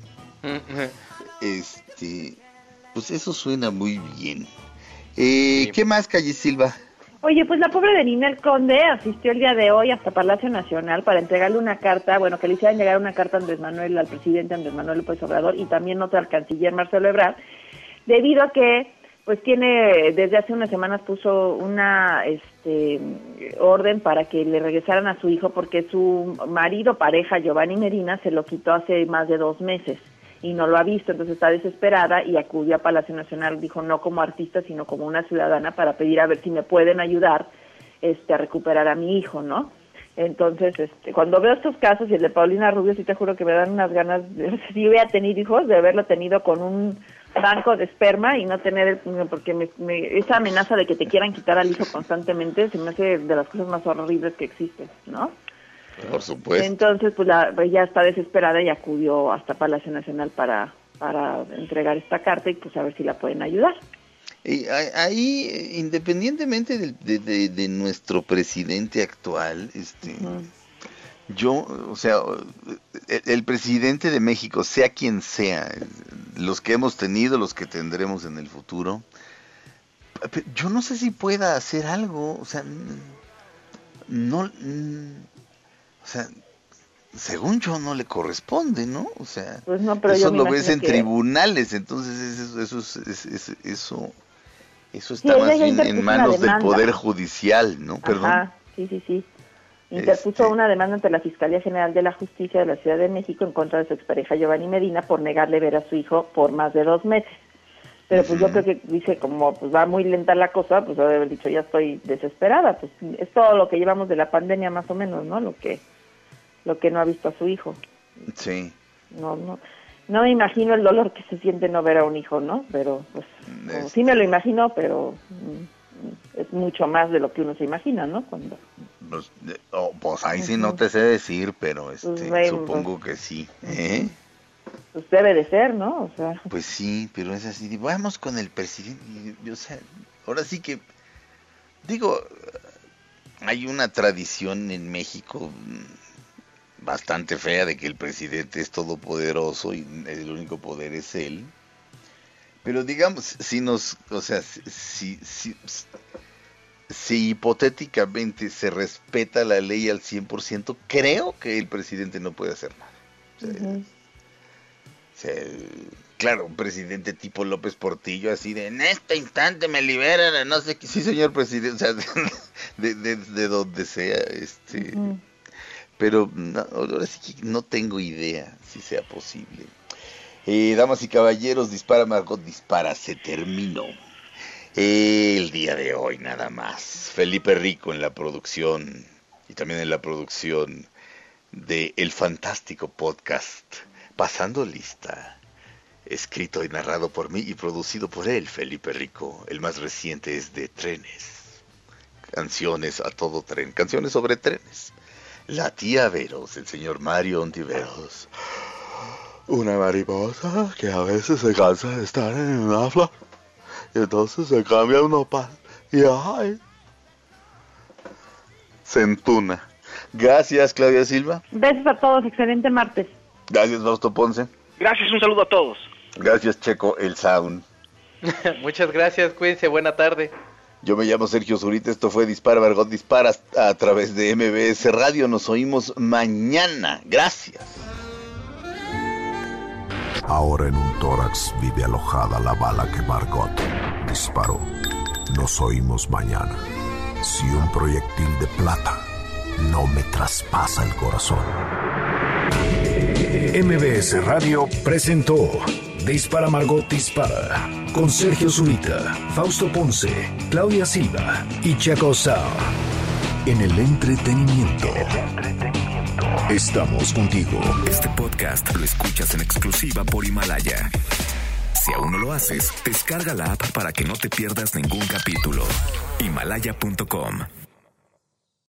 Pues eso suena muy bien. ¿Qué más, Calle Silva? Oye, pues la pobre de Ninel Conde asistió el día de hoy hasta Palacio Nacional para entregarle una carta, que le hicieran llegar una carta al presidente Andrés Manuel López Obrador, y también otra al canciller Marcelo Ebrard, debido a que pues desde hace unas semanas puso una orden para que le regresaran a su hijo, porque su pareja Giovanni Medina se lo quitó hace más de 2 meses y no lo ha visto, entonces está desesperada y acudió a Palacio Nacional, dijo, no como artista sino como una ciudadana, para pedir a ver si me pueden ayudar a recuperar a mi hijo, ¿no? Entonces, cuando veo estos casos y el de Paulina Rubio, sí te juro que me dan unas ganas, si voy a tener hijos, de haberlo tenido con un banco de esperma y no tener, porque esa amenaza de que te quieran quitar al hijo constantemente se me hace de las cosas más horribles que existen, ¿no? Por supuesto. Entonces, pues ella está desesperada y acudió hasta Palacio Nacional para entregar esta carta y pues a ver si la pueden ayudar. Ahí, independientemente de nuestro presidente actual, yo, o sea, el presidente de México, sea quien sea, los que hemos tenido, los que tendremos en el futuro, yo no sé si pueda hacer algo, o sea, no, o sea, según yo no le corresponde, ¿no? O sea, pues no, pero eso lo ves en tribunales, entonces eso está más bien en manos del Poder Judicial, ¿no? Perdón. Sí. Interpuso una demanda ante la Fiscalía General de la Justicia de la Ciudad de México en contra de su expareja Giovanni Medina por negarle ver a su hijo por más de 2 meses. Pero pues yo creo que dice, como pues va muy lenta la cosa, pues debe haber dicho, ya estoy desesperada. Pues es todo lo que llevamos de la pandemia más o menos, ¿no? Lo que no ha visto a su hijo. Sí. No me imagino el dolor que se siente no ver a un hijo, ¿no? Pero pues sí me lo imagino, pero es mucho más de lo que uno se imagina, ¿no? Cuando pues ahí sí no te sé decir, pero supongo que sí. Pues debe de ser, ¿no? O sea. Pues sí, pero es así, vamos con el presidente, o sea, ahora sí que digo, hay una tradición en México bastante fea de que el presidente es todopoderoso y el único poder es él. Pero digamos, si hipotéticamente se respeta la ley al 100%, creo que el presidente no puede hacer nada. Claro, un presidente tipo López Portillo, así de, en este instante me liberan, no sé qué, sí señor presidente, o sea, de donde sea, pero no, ahora sí que no tengo idea si sea posible. Damas y caballeros, Dispara Margot Dispara, se terminó. El día de hoy nada más. Felipe Rico en la producción y también en la producción de el fantástico podcast Pasando Lista, escrito y narrado por mí y producido por él, Felipe Rico. El más reciente es de trenes, canciones a todo tren, canciones sobre trenes. La tía Veros, el señor Mario Ontiveros. Una mariposa que a veces se cansa de estar en una flor y entonces se cambia un nopal y ¡ay! Se entuna. Gracias, Claudia Silva. Besos a todos, excelente martes. Gracias, Fausto Ponce. Gracias, un saludo a todos. Gracias, Checo, el sound. Muchas gracias, cuídense, buena tarde. Yo me llamo Sergio Zurita, esto fue Dispara Margot Dispara a través de MBS Radio. Nos oímos mañana. Gracias. Ahora en un tórax vive alojada la bala que Margot disparó. Nos oímos mañana. Si un proyectil de plata no me traspasa el corazón. MBS Radio presentó Dispara Margot Dispara con Sergio Zurita, Fausto Ponce, Claudia Silva y Chaco Sao. En el entretenimiento. Estamos contigo. Este podcast lo escuchas en exclusiva por Himalaya. Si aún no lo haces, descarga la app para que no te pierdas ningún capítulo. Himalaya.com